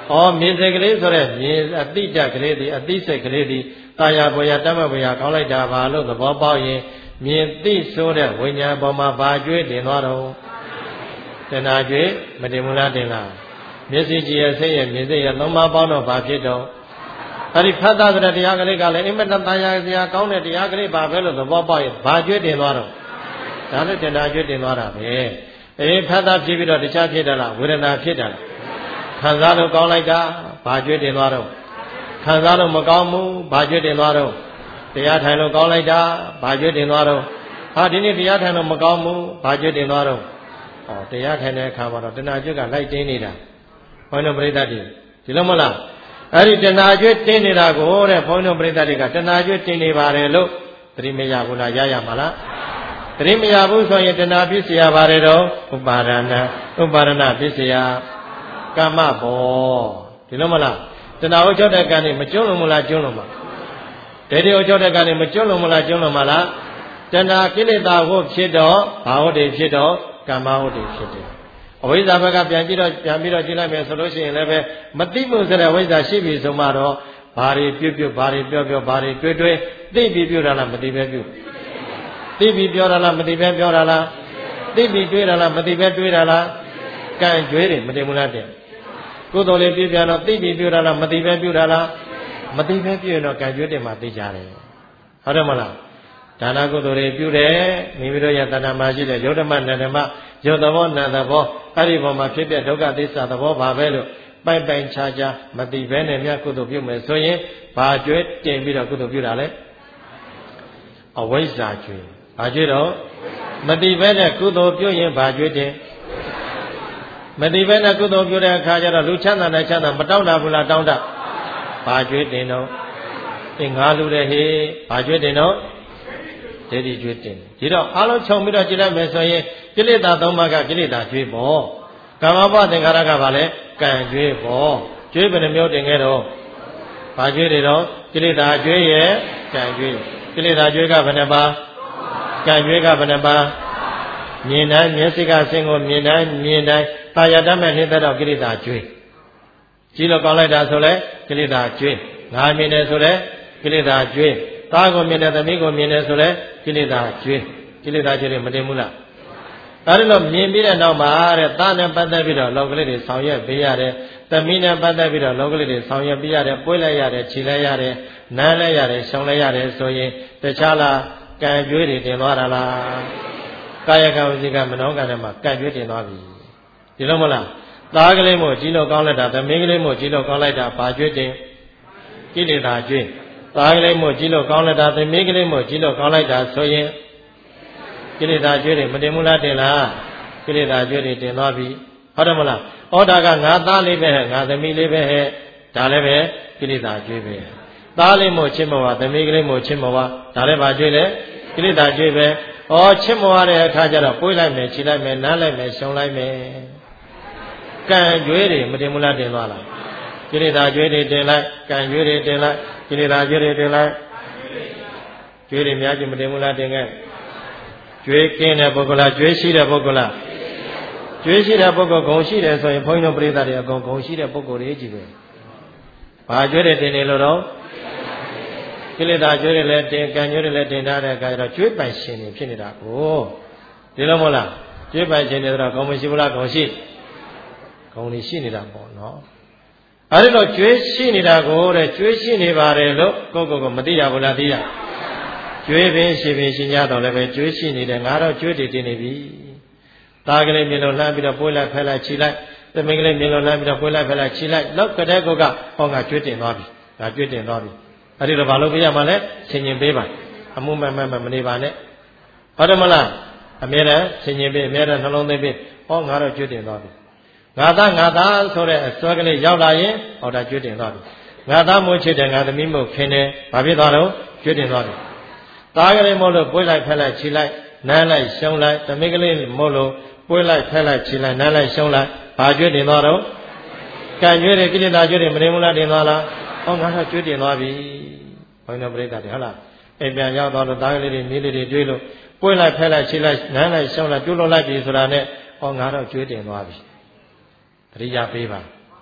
ဩမြင်စိတ်ကလေးဆိုတဲ့မြင်အတိတကလေးဒီအတိစိတ်ကလေးဒီတာယာပွေရတတ်မပွေရကောင်းလိုက်တာပါလို့သဘောပေါက်ရင်မြင်သိဆိုတဲ့ဝိညာဉ်ပေါ်မှာဘာကျွေးတင်သွားတော့တဏှာကျွေးမတင်ဘူးလားတင်လားမျက်စိကြည့်ရစိတ်ရမြင်စိတ်ရသုံးပါးပေါင်းတော့ဘာဖြစ်တော့အဲ့ဒီဖတ်တာဆိုတဲ့တရားကလေးကလည်းအင်မတန်တာယာစရာကောင်းတဲ့တရားကလေးပါပဲလို့သဘောပေါက်ရင်ဘာကျွေးတင်သွားတော့ဒါလည်းတဏှာကျွေးတင်သွားတာပဲအေးဖတ်တာဖြစ်ပြီးတော့တခြားဖြစ်တယ်လားဝေဒနာဖြစ်တယ်လားခံစားလို့ကောင်းလိုက်တာဘာကျွေးတင်သွားတော့ခံစားလို့မကောင်းဘူးဘာကျွေးတင်သွားတော့တရားထိုင်လို့ကောင်းလိုက်တာဘာကျွေးတင်သွားတော့ဟာဒီနေ့တရားထိုင်လို့မကောင်းဘူးဘာကျွေးတင်သွားတော့ဟောတရားထိုင်တဲ့အခါမှာတော့တဏှာကျွေးကလိုက်တင်းနေတာဘုန်းတော်ပရိသတ်တွေဒီလိုမလားအဲ့ဒီတဏှာကျွေးတင်းနေတာကိုတဲ့ဘုန်းတော်ပရိသတ်တွေကတဏှာကျွေးတင်းနေပါတယ်လို့သတိမရဘူးလားရရမှာလားသတိမရဘူးဆိုရင်တဏှာပြစ်เสียပါတယ်တော့ဥပါဒနာဥပါဒနာပြစ်เสียကမ္မဘောဒီလိုမလားတဏှာကိုကြောက်တဲ့ကံนี่မကျွန်းလို့မလားကျွန်းလို့မလားဒိဋ္ဌိကိုကြောက်တဲ့ကံนี่မကျွန်းလို့မလားကျွန်းလို့မလားတဏှာကိလေသာကိုဖြစ်တော့ဘာဟုတ်တယ်ဖြစ်တော့ကမ္မဟုတ်တယ်ဖြစ်တယ်အဝိဇ္ဇာဘက်ကပြန်ပြီးတော့ပြန်ပြီးတော့ကြည့်လိုက်မယ်ဆိုလို့ရှိရင်လည်းပဲမသိမှုဆိုတဲ့ဝိဇ္ဇာရှိပြီဆိုမှတော့ဘာတွေပြုတ်ပြုတ်ဘာတွေပြောပြောဘာတွေတွေးတွေးသိပြီးပြုတ်တာလားမသိပဲပြုတ်သိပြီးပြောတာလားမသိပဲပြောတာလားသိပြီးတွေးတာလားမသိပဲတွေးတာလားကံကြွေးတယ်မတင်ဘူးလားတဲ့ကုသိုလ်လေးပြပြန်တော့သိပြီးပြုတ်တာလားမသိပဲပြုတ်တာလားမသိပဲပြုတ်ရင်တော့ကံကြွေးတယ်မှာသိကြတယ်ဟုတ်တယ်မလားဒါနကုသိုလ်တွေပြုတယ်မိမိတို့ရဲ့တဏ္ဍာမှာရှိတဲ့ယုတ်ဓမ္မနန္ဓမ္မယုတ်သဘောနန္သဘောအဲ့ဒီပေါ်မှာဖြစ်တဲ့ဒုက္ခသစ္စာသဘောပါပဲလို့ပိုင်ပိုင်ခြားခြားမသိဘဲနဲ့မြတ်ကုသိုလ်ပြုမယ်ဆိုရင်ဘာကျွေးတင်ပြီးတော့ကုသိုလ်ပြုတာလဲအဝိဇ္ဇာကျွေးဘာကျွေးတော့မသိဘဲနဲ့ကုသိုလ်ပြုရင်ဘာကျွေးတင်မသိဘဲနဲ့ကုသိုလ်ပြုတဲ့အခါကျတော့လူချမ်းသာတဲ့ချမ်းသာမတောင်းတာဘူးလားတောင်းတာဘာကျွေးတင်တော့အင်းငါလူတဲ့ဟေးဘာကျွေးတင်တော့ဒိဋ္ဌိကျွေးတင်ဒီတော့အားလုံးခြုံပြီးတော့ကြည့်လိုက်မယ်ဆိုရင်ကိလေသာသုံးပါးကကိလေသာကျွေးပေါ့ကာမဘဝသင်္ခါရကဘာလဲကံကျွေးပေါ့ကျွေးဘယ်နှမျိုးတင်ခဲ့တော့ဘာကျွေးတွေတော့ကိလေသာကျွေးရဲ့ကံကျွေးကိလေသာကျွေးကဘယ်နှပါးကံကျွေးကဘယ်နှပါးမြင်တိုင်းမျက်စိကဆင်းကိုမြင်တိုင်းမြင်တိုင်းတာယာတတ်မဲ့နှိမ့်သက်တော့ကိလေသာကျွေးကြည့်လို့ကောင်းလိုက်တာဆိုလဲကိလေသာကျွေးငါမြင်တယ်ဆိုလဲကိလေသာကျွေးသားကိုမြင်တယ်သမီးကိုမြင်တယ်ဆိုလဲကိလေသာကျွေးကိလေသာကျွေးတွေမတင်ဘူးလားဒါလို့မြင်ပြီးတဲ့နောက်မှာတဲ့သားနဲ့ပတ်သက်ပြီးတော့လောကလေးတွေဆောင်ရွက်ပေးရတယ်သမီးနဲ့ပတ်သက်ပြီးတော့လောကလေးတွေဆောင်ရွက်ပေးရတယ်ပွေးလိုက်ရတယ်ခြေလိုက်ရတယ်နမ်းလိုက်ရတယ်ရှောင်လိုက်ရတယ်ဆိုရင်တခြားလားကံကျွေးတွေတင်သွားတာလားကာယကံဝစီကမနောကံထဲမှာကံကျွေးတင်သွားပြီဒီလိုမလားသားကလေးမို့ကြီးလို့ကောင်းလိုက်တာသမီးကလေးမို့ကြီးလို့ကောင်းလိုက်တာဘာကျွေးတင်ကိလေသာကျွေးသားကလေးမို့ကြီးလို့ကောင်းလိုက်တာသမီးကလေးမို့ကြီးလို့ကောင်းလိုက်တာဆိုရင်ကိလေသာကျွေးတွေမတင်ဘူးလားတင်လားကိလေသာကျွေးတွေတင်သွားပြီဟုတ်တယ်မလားဩဒါကငါသားလေးပဲဟဲ့ငါသမီးလေးပဲဟဲ့ဒါလည်းပဲကိလေသာကျွေးပဲသားလေးမို့ချစ်မဝသမီးကလေးမို့ချစ်မဝဒါလည်းဘာကျွေးလဲကိလေသာကျွေးပဲဩချစ်မဝတဲ့အခါကျတော့ပွေးလိုက်မယ်ခြေလိုက်မယ်နားလိုက်မယ်ရှုံလိုက်မယ်ကံကျွေးတွေမတင်ဘူးလားတင်သွားလားကိလေသာကျွေးတွေတင်လိုက်ကံကျွေးတွေတင်လိုက်ကိလေသာကျွေးတွေတင်လိုက်ကျွေးတွေများကြီးမတင်ဘူးလားတင်ခဲ့ကျွေးကင်းတဲ့ပုဂ္ဂိုလ်လားကျွေးရှိတဲ့ပုဂ္ဂိုလ်လားကျွေးရှိတဲ့ပုဂ္ဂိုလ်ဂုဏ်ရှိတယ်ဆိုရင်ဘုန်းကြီးတို့ပရိသတ်တွေအကုန်ဂုဏ်ရှိတဲ့ပုဂ္ဂိုလ်တွေကြီးပဲဘာကျွေးတွေတင်နေလို့တော့ကိလေသာကျွေးတွေလည်းတင်ကံကျွေးတွေလည်းတင်ထားတဲ့အခါကျတော့ကျွေးပိုင်ရှင်တွေဖြစ်နေတာကိုဒီလိုမဟုတ်လားကျွေးပိုင်ရှင်တွေဆိုတော့ဂုဏ်မရှိဘူးလားဂုဏ်ရှိဂုဏ်တွေရှိနေတာပေါ့နော်အဲဒီတော့ကျွေးရှိနေတာကိုတဲ့ကျွေးရှိနေပါတယ်လို့ကိုယ့်ကိုယ်ကိုမသိရဘူးလားသိရကျွေးပင်ရှိပင်ရှင်ကြတော့လည်းပဲကျွေးရှိနေတယ်ငါတော့ကျွေးတည်တင်နေပြီသားကလေးမြင်လို့လှမ်းပြီးတော့ပွေးလိုက်ဖက်လိုက်ခြိလိုက်သမီးကလေးမြင်လို့လှမ်းပြီးတော့ပွေးလိုက်ဖက်လိုက်ခြိလိုက်လောက်ကတဲ့ကောကဟောငါကျွေးတင်သွားပြီငါကျွေးတင်သွားပြီအဲဒီတော့ဘာလို့ပြရမှာလဲဆင်ញင်ပေးပါအမှုမဲ့မဲ့မနေပါနဲ့ဟုတ်တယ်မလားအမြဲတမ်းဆင်ញင်ပေးအမြဲတမ်းနှလုံးသွင်းပေးဟောငါတော့ကျွေးတင်သွားပြီငါသားငါသားဆိုတဲ့အစွဲကလေးရောက်လာရင်ဟောဒါကျွေးတင်သွားပြီငါသားမို့ချစ်တယ်ငါသမီးမို့ခင်တယ်ဘာဖြစ်သွားတော့ကျွေးတင်သွားပြီသားကလေးမို့လို့ပွေးလိုက်ဖက်လိုက်ခြိလိုက်နမ်းလိုက်ရှုံးလိုက်သမီးကလေးမို့လို့ပွေးလိုက်ဖက်လိုက်ခြိလိုက်နမ်းလိုက်ရှုံးလိုက်ဘာကျွေးတင်သွားတော့ကံကျွေးတယ်ကိလေသာကျွေးတယ်မတင်ဘူးလားတင်သွားလားဟောငါတော့ကျွေးတင်သွားပြီဘုန်းတော်ပြိဿတွေဟုတ်လားအိမ်ပြန်ရောက်သွားလို့သားကလေးတွေမြေးလေးတွေကျွေးလို့ပွေးလိုက်ဖက်လိုက်ခြိလိုက်နမ်းလိုက်ရှုံးလိုက်ပြုတ်လို့လိုက်ပြီဆိုတာနဲ့ဟောငါတော့ကျွေးတင်သွားပြီတတိယပေးပါ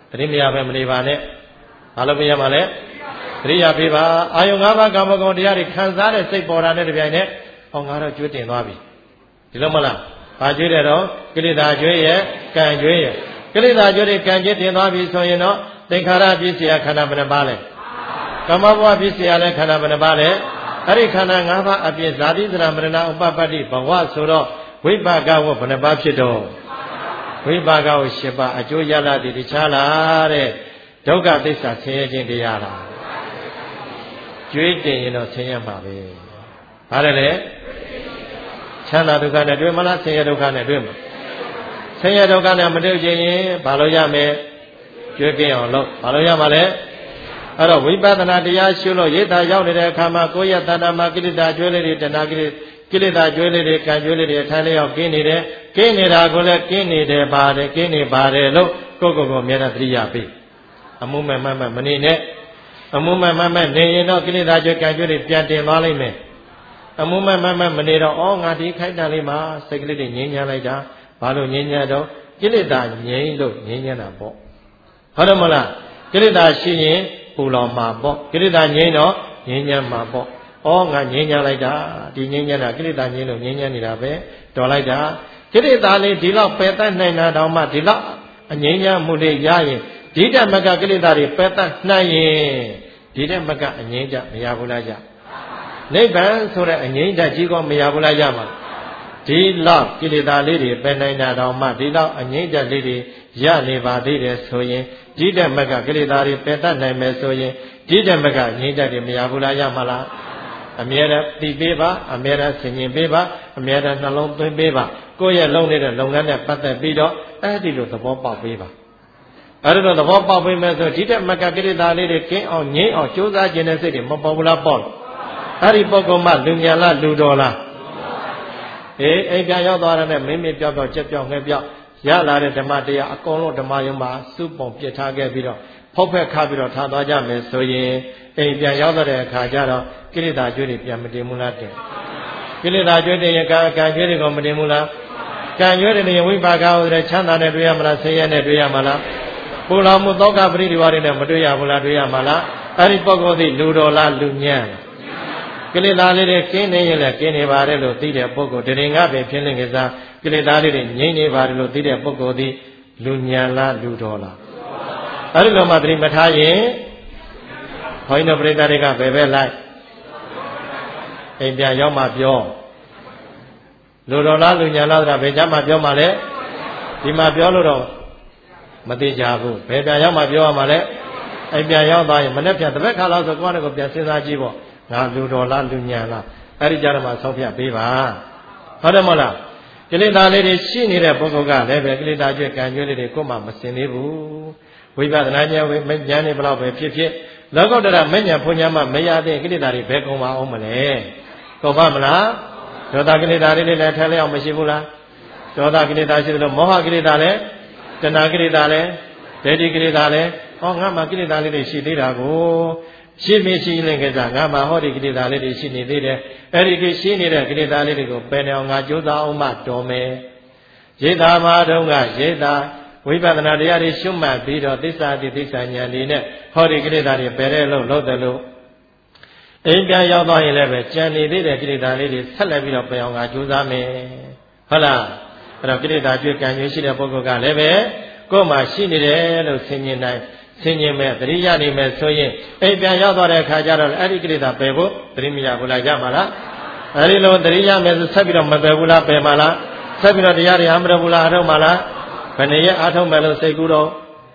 တတိမယပဲမနေပါနဲ့ဘာလို့ပြရမှာလဲတတိယပေးပါအာယုံ၅ပါးကာမဂုဏ်တရားတွေခံစားတဲ့စိတ်ပေါ်တာနဲ့တပြိုင်နက်ဟောငါတော့ကျွေးတင်သွားပြီဒီလိုမလားဘာကျွေးတယ်တော့ကိလေသာကျွေးရဲ့ကံကျွေးရဲ့ကိလေသာကျွေးတဲ့ကံကျွေးတင်သွားပြီဆိုရင်တော့သင်္ခါရပစ္စယခန္ဓာဘယ်နှပါလဲကာမဘဝပစ္စယလည်းခန္ဓာဘယ်နှပါလဲအဲ့ဒီခန္ဓာ၅ပါးအပြင်ဇာတိဇရာမရဏဥပပတ္တိဘဝဆိုတော့ဝိပါကဝဘယ်နှပါဖြစ်တော့ဝိပါကဝ၈ပါးအကျိုးရလာသည်တခြားလားတဲ့ဒုက္ခသစ္စာဆင်းရဲခြင်းတရားလားကျွေးတင်ရင်တော့ဆင်းရဲမှာပဲဘာလဲလဲချမ်းသာဒုက္ခနဲ့တွေ့မလားဆင်းရဲဒုက္ခနဲ့တွေ့မလားဆင်းရဲဒုက္ခနဲ့မတွေ့ခြင်းရင်ဘာလို့ရမလဲကျွေးကင်းအောင်လုပ်ဘာလို့ရမှာလဲအဲ့တော့ဝိပဿနာတရားရှုလို့ရိတ်တာရောက်နေတဲ့အခါမှာကိုယ့်ရဲ့တဏ္ဍာမှာကိလေသာကျွေးလေးတွေတဏှာကိလေကိလေသာကျွေးလေးတွေကံကျွေးလေးတွေအထိုင်လျောက်ကင်းနေတယ်ကင်းနေတာကိုလည်းကင်းနေတယ်ပါတယ်ကင်းနေပါတယ်လို့ကိုယ့်ကိုယ်ကိုအမြဲတမ်းသတိရပြီအမှုမဲ့မမဲ့မနေနဲ့အမှုမဲ့မမဲ့နေရင်တော့ကိလေသာကျွေးကံကျွေးတွေပြန်တင်သွားလိမ့်မယ်အမှုမဲ့မမဲ့မနေတော့ဩငါဒီခိုက်တန်လေးမှာစိတ်ကလေးတွေငြင်းညမ်းလိုက်တာဘာလို့ငြင်းညမ်းတော့ကိလေသာငြိမ်းလို့ငြင်းညမ်းတာပေါ့ဟုတ်တယ်မလားကိလေသာရှိရင်ပူလောင်မှာပေါ့ကိလေသာငြိမ်းတော့ငြင်းညမ်းမှာပေါ့ဩငါငြင်းညမ်းလိုက်တာဒီငြင်းညမ်းတာကိလေသာငြိမ်းလို့ငြင်းညမ်းနေတာပဲတော်လိုက်တာကိလေသာလေးဒီလောက်ပယ်တတ်နိုင်တာတောင်မှဒီလောက်အငြိမ်းညမ်းမှုလေးရရင်ဒီတမကကိလေသာတွေပယ်တတ်နိုင်ရင်ဒီတမကအငြိမ်းကြမရဘူးလားကြနိဗ္ဗာန်ဆိုတဲ့အငြိမ်းတကြီးကမရဘူးလားကြမှာဒီလောက်ကိလေသာလေးတွေပယ်နိုင်တာတောင်မှဒီလောက်အငြိမ်းတလေးတွေရနေပါသေးတယ်ဆိုရင်ဒီတမကကိလေသာတွေပယ်တတ်နိုင်မယ်ဆိုရင်ဒီတမကအငြိမ်းတတွေမရဘူးလားရမှာလားအမြဲတမ်းသိပေးပါအမြဲတမ်းဆင်ခြင်ပေးပါအမြဲတမ်းနှလုံးသွင်းပေးပါကိုယ့်ရဲ့လုပ်နေတဲ့လုပ်ငန်းနဲ့ပတ်သက်ပြီးတော့အဲ့ဒီလိုသဘောပေါက်ပေးပါအဲ့ဒီလိုသဘောပေါက်ပေးမယ်ဆိုဒီတဲ့မကကိလေသာလေးတွေကင်းအောင်ငြိမ်းအောင်ကြိုးစားခြင်းတဲ့စိတ်တွေမပေါ်ဘူးလားပေါ့အဲ့ဒီပုဂ္ဂိုလ်မှလူညာလားလူတော်လားအေးအိမ်ပြန်ရောက်သွားတဲ့နဲ့မင်းမင်းပြောက်ပြောက်ကြက်ပြောက်ငှက်ပြောက်ရလာတဲ့ဓမ္မတရားအကုန်လုံးဓမ္မယုံမှာစုပုံပြစ်ထားခဲ့ပြီးတော့ဖုတ်ဖက်ခါပြီးတော့ထားသွားကြမယ်ဆိုရင်အိမ်ပြန်ရောက်တဲ့အခါကျတော့ကိလေသာကျွေးတွေပြန်မတင်ဘူးလားတဲ့ကိလေသာကျွေးတဲ့ရင်ကံကံကျွေးတွေကိုမတင်ဘူးလားကံကျွေးတဲ့ရင်ဝိပါကဥဒရချမ်းသာနဲ့တွေ့ရမလားဆင်းရဲနဲ့တွေ့ရမလားပူလောင်မှုသောကပရိဒီဝါတွေနဲ့မတွေ့ရဘူးလားတွေ့ရမလားအဲ့ဒီပုဂ္ဂိုလ်သိလူတော်လားလူညံ့ကိလေသာလေးတွေကင်းနေရင်လည်းကင်းနေပါတယ်လို့သိတဲ့ပုဂ္ဂိုလ်တရင်ကပင်ဖြစ်နေကြစားကိလေသာလေးတွေငြိမ့်နေပါတယ်လို့သိတဲ့ပုဂ္ဂိုလ်သိလူညံလားလူတော်လားအဲ့ဒီလိုမှသတိမထားရင်ဘုန်းကြီးတို့ပရိသတ်တွေကဘယ်ပဲလိုက်အိမ်ပြန်ရောက်မှပြောလူတော်လားလူညာလားဆိုတာဘယ်ကြမှာပြောမှလဲဒီမှာပြောလို့တော့မသိကြဘူးဘယ်ပြန်ရောက်မှပြောရမှာလဲအိမ်ပြန်ရောက်သွားရင်မနေ့ပြန်တစ်ပတ်ခါလောက်ဆိုကိုယ့်နဲ့ကိုယ်ပြန်စဉ်းစားကြည့်ပေါ့ငါလူတော်လားလူညာလားအဲ့ဒီကြတော့မှဆောက်ဖြတ်ပေးပါဟုတ်တယ်မဟုတ်လားကိလေသာလေးတွေရှိနေတဲ့ပုဂ္ဂိုလ်ကလည်းပဲကိလေသာကျွဲကံကျွဲလေးတွေကိုယ်မှမစင်သေးဘူးဝိပဿနာဉာဏ်ဝိဉာဏ်နဲ့ဘလောက်ပဲဖြစ်ဖြစ်လောကုတ္တရမဉ္ဇဉ်ဘုံဉာဏ်မှမရတဲ့ကိလေသာတွေဘယ်ကုန်ပါအောင်မလဲကုန်ပါမလားဒေါသကိလေသာတွေလည်းထဲလျောက်မရှိဘူးလားဒေါသကိလေသာရှိတယ်လို့မောဟကိလေသာလည်းတဏှာကိလေသာလည်းဒိဋ္ဌိကိလေသာလည်းဟောငါမှကိလေသာလေးတွေရှိသေးတာကိုရှိမရှိလင်ကစားငါမှဟောဒီကိလေသာလေးတွေရှိနေသေးတယ်အဲ့ဒီကိရှိနေတဲ့ကိလေသာလေးတွေကိုပယ်နေအောင်ငါကြိုးစားအောင်မှတော်မယ်ရိတ်သာမှာတုန်းကရိတ်သာဝိပဿနာတရားတွေရှုမှတ်ပြီးတော့သစ္စာတိသစ္စာဉာဏ်တွေနဲ့ဟောဒီကိလေသာတွေပယ်တဲ့လို့လို့တယ်လို့အိမ်ပြန်ရောက်သွားရင်လည်းပဲကြံနေသေးတဲ့ကိလေသာလေးတွေဆက်လက်ပြီးတော့ပယ်အောင်ငါကြိုးစားမယ်ဟုတ်လားအဲ့တော့ကိလေသာကျွေးကံကျွေးရှိတဲ့ပုဂ္ဂိုလ်ကလည်းပဲကိုယ်မှာရှိနေတယ်လို့ဆင်ញင်နိုင်ဆင်ញင်မဲ့သတိရနေမဲ့ဆိုရင်အိမ်ပြန်ရောက်သွားတဲ့အခါကျတော့အဲ့ဒီကိလေသာပယ်ဖို့သတိမရဘူးလားကြမှာလားအဲ့ဒီလိုသတိရမယ်ဆိုဆက်ပြီးတော့မပယ်ဘူးလားပယ်မှာလားဆက်ပြီးတော့တရားတွေအားမတော်ဘူးလားအားထုတ်မှာလားဘယ်နည်းအားထုတ်မယ်လို့စိတ်ကူးတော့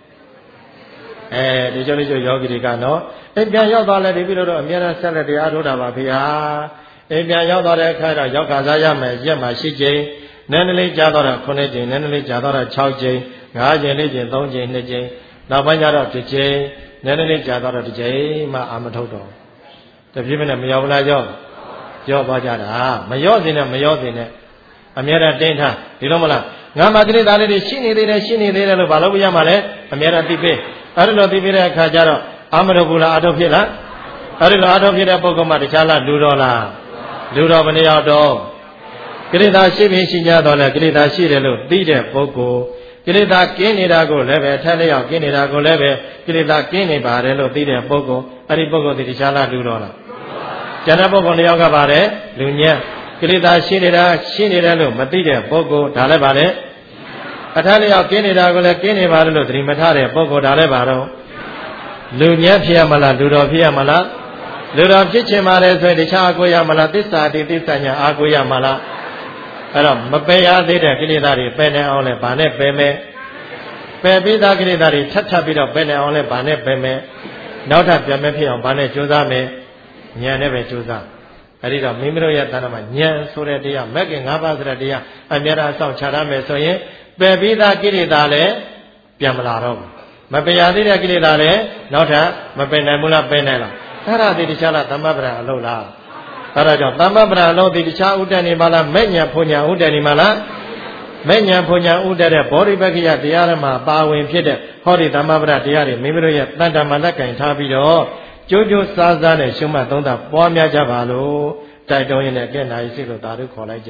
အဲဒီကျုံလေးကျုံယောဂီတွေကနော်အိမ်ပြန်ရောက်သွားလဲဒီပြီးတော့အများအားဆက်လက်တရားထုတ်တာပါဖေဟာအိမ်ပြန်ရောက်သွားတဲ့အခါတော့ရောက်ခါစားရမယ်ရက်မှာရှိချိန်နည်းနည်းလေးကြာတော့ခုနှစ်ချိန်နည်းနည်းလေးကြာတော့၆ချိန်၅ချိန်လေးချိန်၃ချိန်၂ချိန်နောက်ပိုင်းကျတော့တစ်ချိန်နည်းနည်းလေးကြာတော့တစ်ချိန်မှအာမထုတ်တော့တပြည့်မနဲ့မရောက်ဘူးလားကြောက်ကြောက်သွားကြတာမရော့စင်နဲ့မရော့စင်နဲ့အများအားတင်းထားဒီလိုမလားငါမှကိလေသာလေးတွေရှိနေသေးတယ်ရှိနေသေးတယ်လို့ဘာလို့ပြရမှာလဲအများအားသိပေးအဲ့ဒီလိုသိပေးတဲ့အခါကျတော့အာမထုတ်ဘူးလားအာထုတ်ဖြစ်လားအဲ့ဒီလိုအာထုတ်ဖြစ်တဲ့ပုဂ္ဂိုလ်မှတခြားလားလူတော်လားလူတော်ဘယ်နှယောက်တော့ကိလေသာရှိပြီးရှိ냐တော့လဲကိလေသာရှိတယ်လို့သိတဲ့ပုဂ္ဂိုလ်ကိလေသာကင်းနေတာကိုလည်းပဲထက်လျောက်ကင်းနေတာကိုလည်းပဲကိလေသာကင်းနေပါတယ်လို့သိတဲ့ပုဂ္ဂိုလ်အဲ့ဒီပုဂ္ဂိုလ်ဒီတရားလားလူတော်လားကျန်တဲ့ပုဂ္ဂိုလ်တစ်ယောက်ကပါတယ်လူညံ့ကိလေသာရှိနေတာရှိနေတယ်လို့မသိတဲ့ပုဂ္ဂိုလ်ဒါလည်းပါလေအထက်လျောက်ကင်းနေတာကိုလည်းကင်းနေပါတယ်လို့သတိမထားတဲ့ပုဂ္ဂိုလ်ဒါလည်းပါတော့လူညံ့ဖြစ်ရမလားလူတော်ဖြစ်ရမလားလူတော်ဖြစ်ချင်ပါတယ်ဆိုရင်တခြားအကိုရမလားသစ္စာတိသစ္စာညာအာကိုရမလားအဲ့တော့မပယ်ရသေးတဲ့ကိလေသာတွေပယ်နေအောင်လဲဗာနဲ့ပယ်မယ်ပယ်ပြီးသားကိလေသာတွေထပ်ထပ်ပြီးတော့ပယ်နေအောင်လဲဗာနဲ့ပယ်မယ်နောက်ထပ်ပြန်မဖြစ်အောင်ဗာနဲ့ကြိုးစားမယ်ဉာဏ်နဲ့ပဲကြိုးစားအဲ့ဒီတော့မိမိတို့ရဲ့တဏ္ဍာမှာဉာဏ်ဆိုတဲ့တရားမဂ်ကင်၅ပါးဆိုတဲ့တရားအမြဲတမ်းစောင့်ချရမယ်ဆိုရင်ပယ်ပြီးသားကိလေသာလည်းပြန်မလာတော့ဘူးမပယ်ရသေးတဲ့ကိလေသာလည်းနောက်ထပ်မပယ်နိုင်ဘူးလားပယ်နိုင်လားအဲ့ဒါဒီတခြားလားသမ္မပဒံအလုံးလားအဲ့ဒါကြောင့်သမ္မပဒံအလုံးဒီတခြားဥဒ္ဒနေပါလားမဲ့ညာဖွညာဥဒ္ဒနေပါလားမဲ့ညာဖွညာဥဒ္ဒတဲ့ဘောဓိပက္ခိယတရားဓမ္မပါဝင်ဖြစ်တဲ့ဟောဒီသမ္မပဒတရားတွေမိမိတို့ရဲ့တဏ္ဍာမှာလက်ကင်ထားပြီးတော့ကြိုးကြိုးစားစားနဲ့ရှုမှတ်သုံးသပ်ပွားများကြပါလို့တိုက်တွန်းရင်းနဲ့ကဲ့နာရီစိတ်လို့သာဓုခေါ်လိုက်ကြ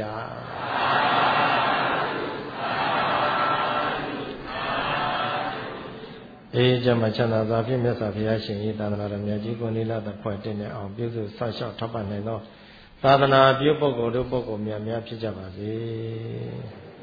အေးကြမှာချမ်းသာစွာဖြင့်မြတ်စွာဘုရားရှင်ဤသာသနာတော်မြတ်ကြီးကိုနိလသဖွဲ့တင်တဲ့အောင်ပြုစုဆောက်ရှောက်ထောက်ပံ့နိုင်သောသာသနာပြုပုဂ္ဂိုလ်တို့ပုဂ္ဂိုလ်များများဖြစ်ကြပါစေ